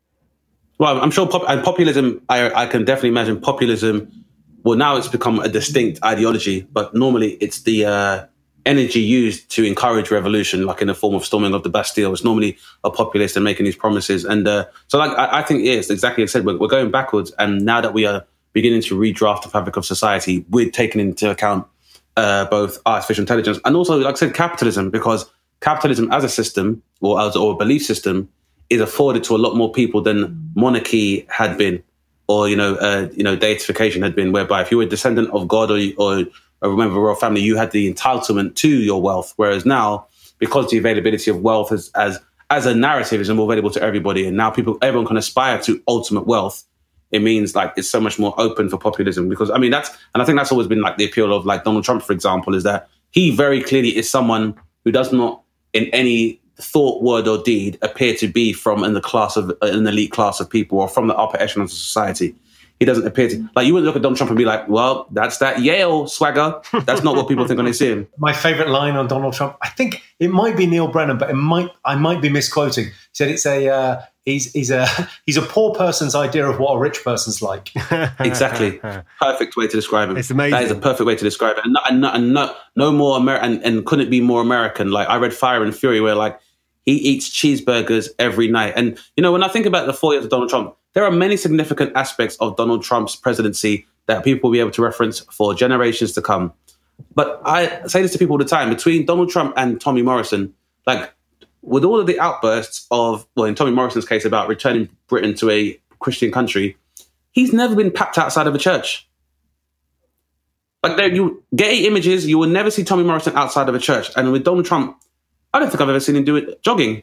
Well, I'm sure pop, and populism, I, I can definitely imagine populism. Well, now it's become a distinct ideology, but normally it's the uh, energy used to encourage revolution, like in the form of storming of the Bastille. It's normally a populist and making these promises. And uh, so like, I, I think, yeah, it's exactly as I said, we're, we're going backwards. And now that we are beginning to redraft the fabric of society, we're taking into account uh, both artificial intelligence and also, like I said, capitalism, because capitalism as a system or as or a belief system is afforded to a lot more people than monarchy had been. Or, you know, uh, you know, deification had been, whereby if you were a descendant of God or, or a member of a royal family, you had the entitlement to your wealth. Whereas now, because the availability of wealth is, as as a narrative is more available to everybody, and now people, everyone can aspire to ultimate wealth, it means like it's so much more open for populism. Because I mean, that's, and I think that's always been like the appeal of like Donald Trump, for example, is that he very clearly is someone who does not in any thought, word or deed appear to be from in the class of an elite class of people or from the upper echelons of society. he doesn't appear to, like, you wouldn't look at Donald Trump and be like, well, that's that Yale swagger. That's not what people think when they see him. My favorite line on Donald Trump, I think it might be Neil Brennan, but it might I might be misquoting. He said it's a uh, he's he's a he's a poor person's idea of what a rich person's like. Exactly, perfect way to describe him. It's amazing. That is a perfect way to describe it, and no, and no, and no, no more American, and, and couldn't be more American. Like, I read Fire and Fury, where like he eats cheeseburgers every night, and you know, when I think about the four years of Donald Trump, there are many significant aspects of Donald Trump's presidency that people will be able to reference for generations to come. But I say this to people all the time, between Donald Trump and Tommy Morrison, like, with all of the outbursts of, well, in Tommy Morrison's case, about returning Britain to a Christian country, he's never been packed outside of a church. Like, there, you get images, you will never see Tommy Morrison outside of a church. And with Donald Trump, I don't think I've ever seen him do it jogging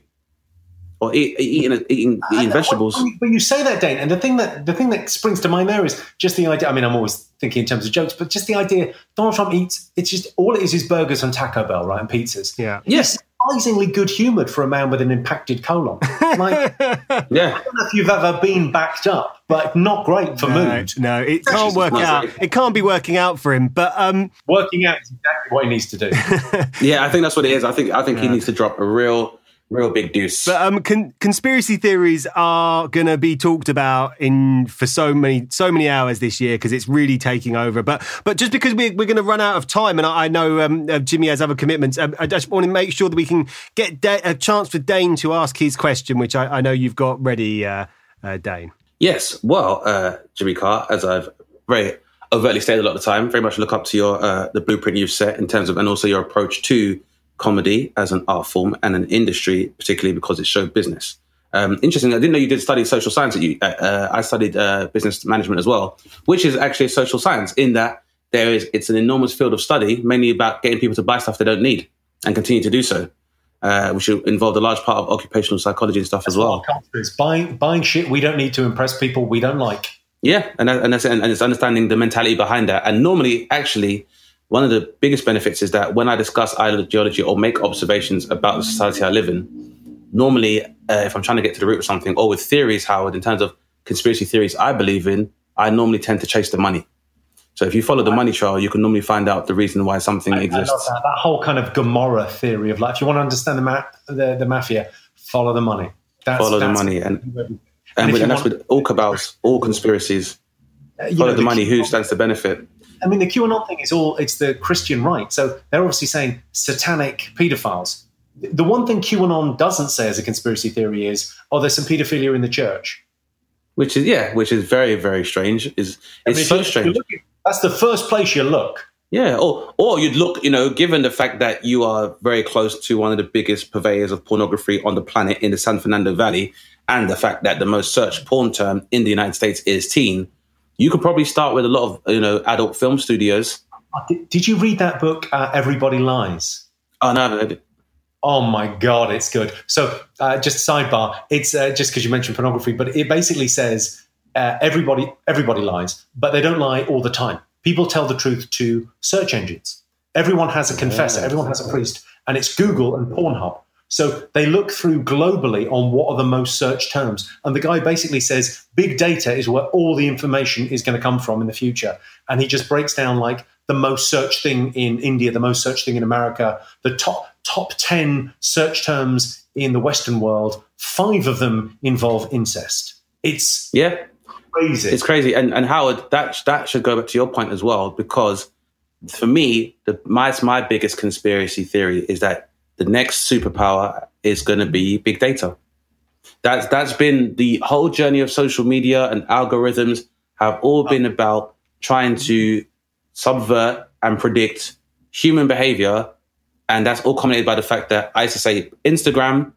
or eat, eating eating, eating vegetables. But you say that, Dane, and the thing that the thing that springs to mind there is just the idea. I mean, I'm always thinking in terms of jokes, but just the idea Donald Trump eats. It's just all it is is burgers and Taco Bell, right, and pizzas. Yeah. Yes. Surprisingly good humoured for a man with an impacted colon. Like, yeah. I don't know if you've ever been backed up, but not great for no, mood. No, it can't work out. It can't be working out for him. But um, working out is exactly what he needs to do. Yeah, I think that's what it is. I think I think yeah. he needs to drop a real. Real big deuce. But um, con- conspiracy theories are going to be talked about in for so many so many hours this year because it's really taking over. But but just because we're, we're going to run out of time, and I, I know um, uh, Jimmy has other commitments, um, I just want to make sure that we can get da- a chance for Dane to ask his question, which I, I know you've got ready, uh, uh, Dane. Yes. Well, uh, Jimmy Carr, as I've very overtly stated a lot of the time, very much look up to your uh, the blueprint you've set in terms of, and also your approach to comedy as an art form and an industry, particularly because it's show business. Um, interesting, I didn't know you did study social science at you. Uh, I studied uh, business management as well, which is actually a social science in that there is it's an enormous field of study, mainly about getting people to buy stuff they don't need and continue to do so, uh, which involved a large part of occupational psychology and stuff that's as well. It's buying, buying shit we don't need to impress people we don't like. Yeah, and, that, and, that's, and it's understanding the mentality behind that. And normally, actually, one of the biggest benefits is that when I discuss ideology or make observations about the society I live in, normally, uh, if I'm trying to get to the root of something, or with theories, Howard, in terms of conspiracy theories I believe in, I normally tend to chase the money. So if you follow the money trail, you can normally find out the reason why something I, exists. I love that. That whole kind of Gomorrah theory of like, if you want to understand the ma- the, the mafia, follow the money. That's, follow that's the money. And, and, and, with, and that's want, with all cabals, all conspiracies. Uh, follow know, the, the money, who stands to benefit? I mean, the QAnon thing is all, it's the Christian right. So they're obviously saying satanic pedophiles. The one thing QAnon doesn't say as a conspiracy theory is, oh, there's some pedophilia in the church. Which is, yeah, which is very, very strange. Is It's I mean, so strange. Look, that's the first place you look. Yeah, or or you'd look, you know, given the fact that you are very close to one of the biggest purveyors of pornography on the planet in the San Fernando Valley, and the fact that the most searched porn term in the United States is teen, you could probably start with a lot of, you know, adult film studios. Did, did you read that book, uh, Everybody Lies? Oh, no, I haven't read it. Oh, my God, it's good. So uh, just sidebar, it's uh, just because you mentioned pornography, but it basically says uh, everybody everybody lies, but they don't lie all the time. People tell the truth to search engines. Everyone has a confessor. Everyone has a priest. And it's Google and Pornhub. So they look through globally on what are the most searched terms. And the guy basically says big data is where all the information is going to come from in the future. And he just breaks down like the most searched thing in India, the most searched thing in America, the top top ten search terms in the Western world. Five of them involve incest. It's yeah, crazy. It's crazy. And, and Howard, that, that should go back to your point as well, because for me, the, my, my biggest conspiracy theory is that the next superpower is going to be big data. That's that's been the whole journey of social media, and algorithms have all been about trying to subvert and predict human behavior. And that's all culminated by the fact that I used to say Instagram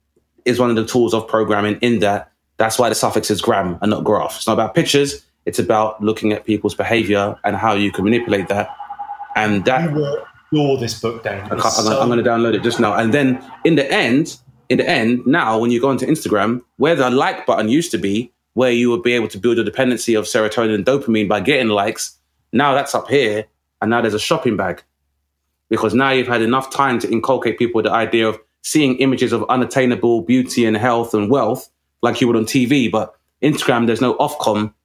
is one of the tools of programming, in that that's why the suffix is gram and not graph. It's not about pictures. It's about looking at people's behavior and how you can manipulate that. And that... Adore this book, Dan. I can't, so... I'm going to download it just now. And then in the end, in the end, now when you go onto Instagram, where the like button used to be, where you would be able to build a dependency of serotonin and dopamine by getting likes, now that's up here, and now there's a shopping bag. Because now you've had enough time to inculcate people with the idea of seeing images of unattainable beauty and health and wealth like you would on T V. But Instagram, there's no Ofcom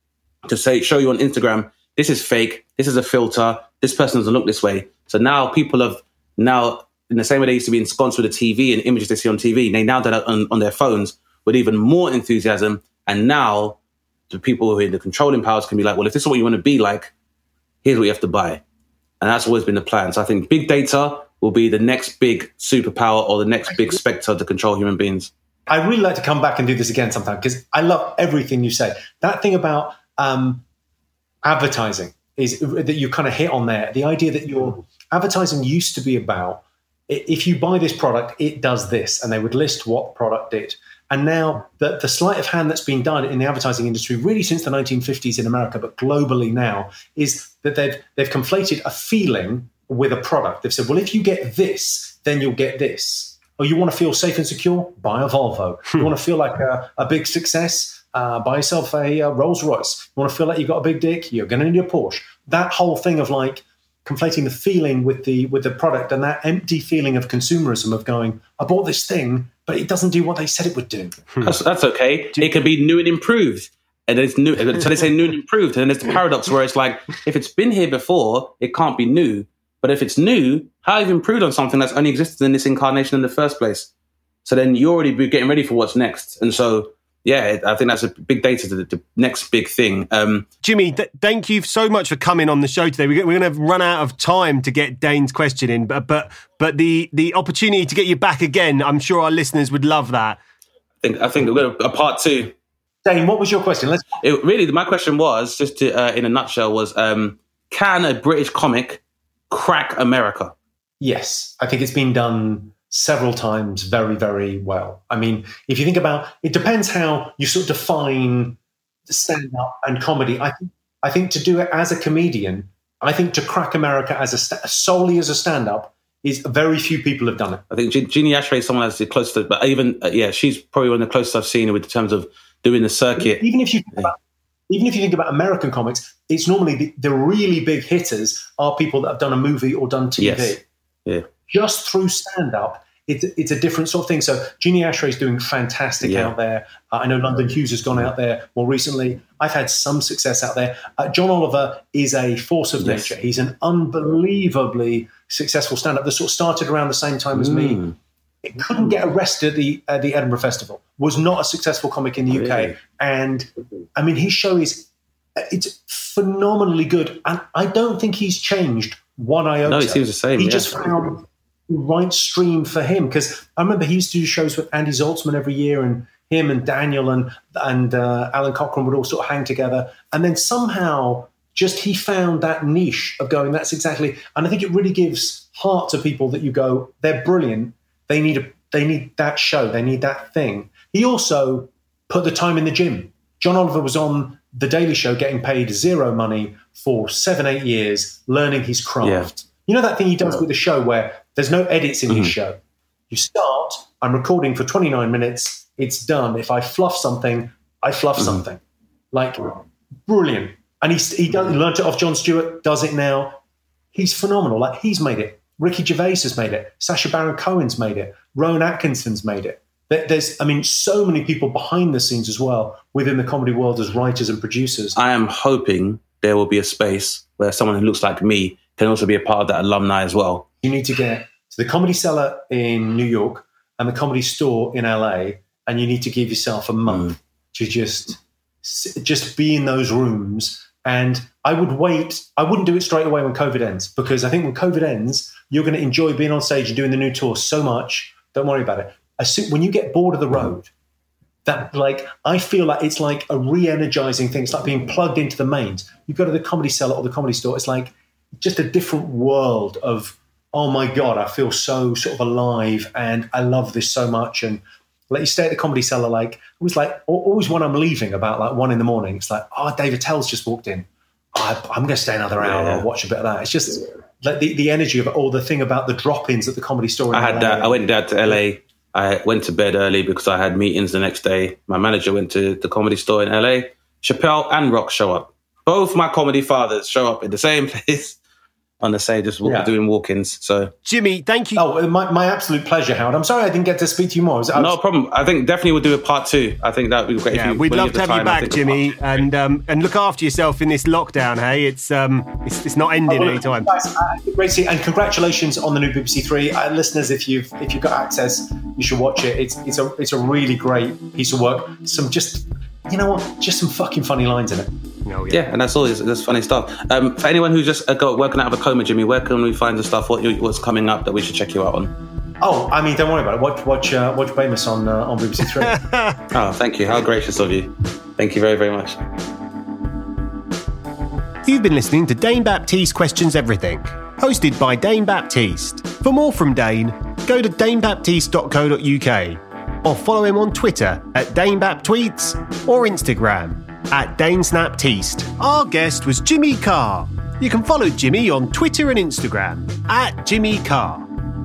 to say, show you on Instagram, this is fake, this is a filter, this person doesn't look this way. So now people have now, in the same way they used to be ensconced with the T V and images they see on T V, they now do that on, on their phones with even more enthusiasm. And now the people who are in the controlling powers can be like, well, if this is what you want to be like, here's what you have to buy. And that's always been the plan. So I think big data will be the next big superpower or the next big spectre to control human beings. I really like to come back and do this again sometime because I love everything you say. That thing about um, advertising is that you kind of hit on there. The idea that your advertising used to be about, if you buy this product, it does this, and they would list what product did. And now the, the sleight of hand that's been done in the advertising industry, really since the nineteen fifties in America, but globally now, is that they've they've conflated a feeling with a product. They've said, well, if you get this, then you'll get this. Oh, you want to feel safe and secure? Buy a Volvo. You want to feel like a, a big success? Uh, buy yourself a, a Rolls Royce. You want to feel like you've got a big dick? You're going to need a Porsche. That whole thing of like conflating the feeling with the with the product and that empty feeling of consumerism of going, I bought this thing, but it doesn't do what they said it would do. That's, that's okay. It could be new and improved. And it's new. So they say new and improved. And then there's the paradox where it's like, if it's been here before, it can't be new. But if it's new, how have you improved on something that's only existed in this incarnation in the first place? So then you're already getting ready for what's next. And so, yeah, I think that's a big data to the, the next big thing. Um, Jimmy, th- thank you so much for coming on the show today. We're, we're going to run out of time to get Dane's question in, but but but the the opportunity to get you back again, I'm sure our listeners would love that. I think I think we're going to a part two. Dane, what was your question? Let's. It, really, my question was just to, uh, in a nutshell, was um, can a British comic crack America? Yes, I think it's been done several times very, very well. I mean, if you think about, it depends how you sort of define stand-up and comedy. I think, I think to do it as a comedian, I think to crack America as a st- solely as a stand-up is very few people have done it. I think G- Jeannie Ashray is someone that's the closest, but even uh, yeah, she's probably one of the closest I've seen her with in terms of doing the circuit. Even if you think about, even if you think about American comics, it's normally the, the really big hitters are people that have done a movie or done T V. Yes. Yeah. Just through stand-up, it's, it's a different sort of thing. So Jeannie Ashray is doing fantastic Yeah. out there. Uh, I know London Hughes has gone out there more recently. I've had some success out there. Uh, John Oliver is a force of Yes. nature. He's an unbelievably successful stand-up that sort of started around the same time as Mm. me. It couldn't get arrested at the, at the Edinburgh Festival, was not a successful comic in the U K. Really? And I mean, his show is, it's phenomenally good. And I don't think he's changed one iota. No, he seems the same, He yeah. just found the right stream for him. Because I remember he used to do shows with Andy Zaltzman every year, and him and Daniel and, and uh, Alan Cochrane would all sort of hang together. And then somehow just he found that niche of going, that's exactly, and I think it really gives heart to people that you go, they're brilliant. They need a, they need that show. They need that thing. He also put the time in the gym. John Oliver was on The Daily Show getting paid zero money for seven, eight years, learning his craft. Yeah. You know that thing he does with the show where there's no edits in Mm-hmm. his show? You start, I'm recording for twenty-nine minutes, it's done. If I fluff something, I fluff Mm-hmm. something. Like, brilliant. And he, he, does, he learned it off Jon Stewart, does it now. He's phenomenal. Like, he's made it. Ricky Gervais has made it. Sacha Baron Cohen's made it. Rowan Atkinson's made it. There- There's, I mean, so many people behind the scenes as well within the comedy world as writers and producers. I am hoping there will be a space where someone who looks like me can also be a part of that alumni as well. You need to get to the Comedy Cellar in New York and the Comedy Store in L A, and you need to give yourself a month Mm. to just just be in those rooms. And I would wait. I wouldn't do it straight away when COVID ends, because I think when COVID ends, you're going to enjoy being on stage and doing the new tour so much. Don't worry about it. As soon, when you get bored of the road, that like I feel like it's like a re-energizing thing. It's like being plugged into the mains. You go to the Comedy Cellar or the Comedy Store. It's like just a different world of, oh my God, I feel so sort of alive and I love this so much. And let you stay at the Comedy Cellar, like it was like always when I'm leaving about like one in the morning, it's like, oh, David Tell's just walked in. Oh, I'm going to stay another hour. Yeah. I'll watch a bit of that. It's just like the, the energy of it, or the thing about the drop-ins at the Comedy Store. In I had L A. that. I went down to L A. I went to bed early because I had meetings the next day. My manager went to the Comedy Store in L A. Chappelle and Rock show up. Both my comedy fathers show up in the same place. on the say, just walk, Yeah. doing walk-ins. So, Jimmy, thank you. Oh, my, my absolute pleasure, Howard. I'm sorry I didn't get to speak to you more. I was, I was, no problem. I think definitely we'll do a part two. I think that would be great. Yeah, if you, we'd when love have to the have you time, I back, think a Jimmy, part two. and um, and look after yourself in this lockdown. Hey, it's um, it's, it's not ending Well, anytime. guys, uh, great to see, and congratulations on the new B B C Three, uh, listeners. If you've if you've got access, you should watch it. It's it's a it's a really great piece of work. Some just you know what, just some fucking funny lines in it. Oh, Yeah, and that's all. That's funny stuff. Um, for anyone who's just uh, got working out of a coma, Jimmy, where can we find the stuff? What you, what's coming up that we should check you out on? Oh, I mean, don't worry about it. Watch watch uh, watch Bamus on uh, on B B C Three. Oh, thank you. How gracious of you. Thank you very, very much. You've been listening to Dane Baptiste Questions Everything, hosted by Dane Baptiste. For more from Dane, go to dane baptiste dot co dot uk or follow him on Twitter at DaneBapTweets or Instagram at DaneSnapTeast. Our guest was Jimmy Carr. You can follow Jimmy on Twitter and Instagram at Jimmy Carr.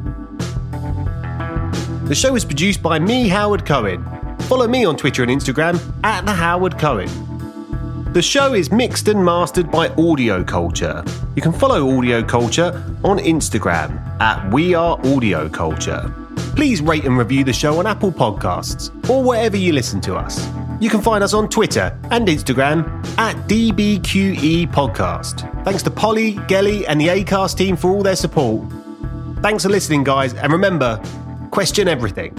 The show is produced by me, Howard Cohen. Follow me on Twitter and Instagram at The Howard Cohen. The show is mixed and mastered by Audio Culture. You can follow Audio Culture on Instagram at We Are Audio Culture. Please rate and review the show on Apple Podcasts or wherever you listen to us. You can find us on Twitter and Instagram at D B Q E Podcast. Thanks to Polly, Gelly and the Acast team for all their support. Thanks for listening, guys, and remember, question everything.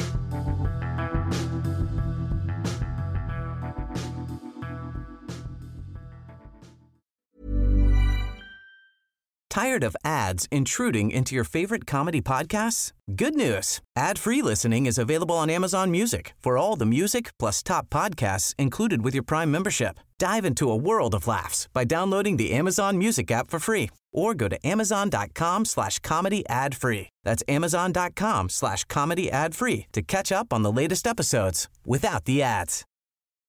Tired of ads intruding into your favorite comedy podcasts? Good news. Ad-free listening is available on Amazon Music for all the music plus top podcasts included with your Prime membership. Dive into a world of laughs by downloading the Amazon Music app for free or go to amazon.com slash comedy ad free. That's amazon.com slash comedy ad free to catch up on the latest episodes without the ads.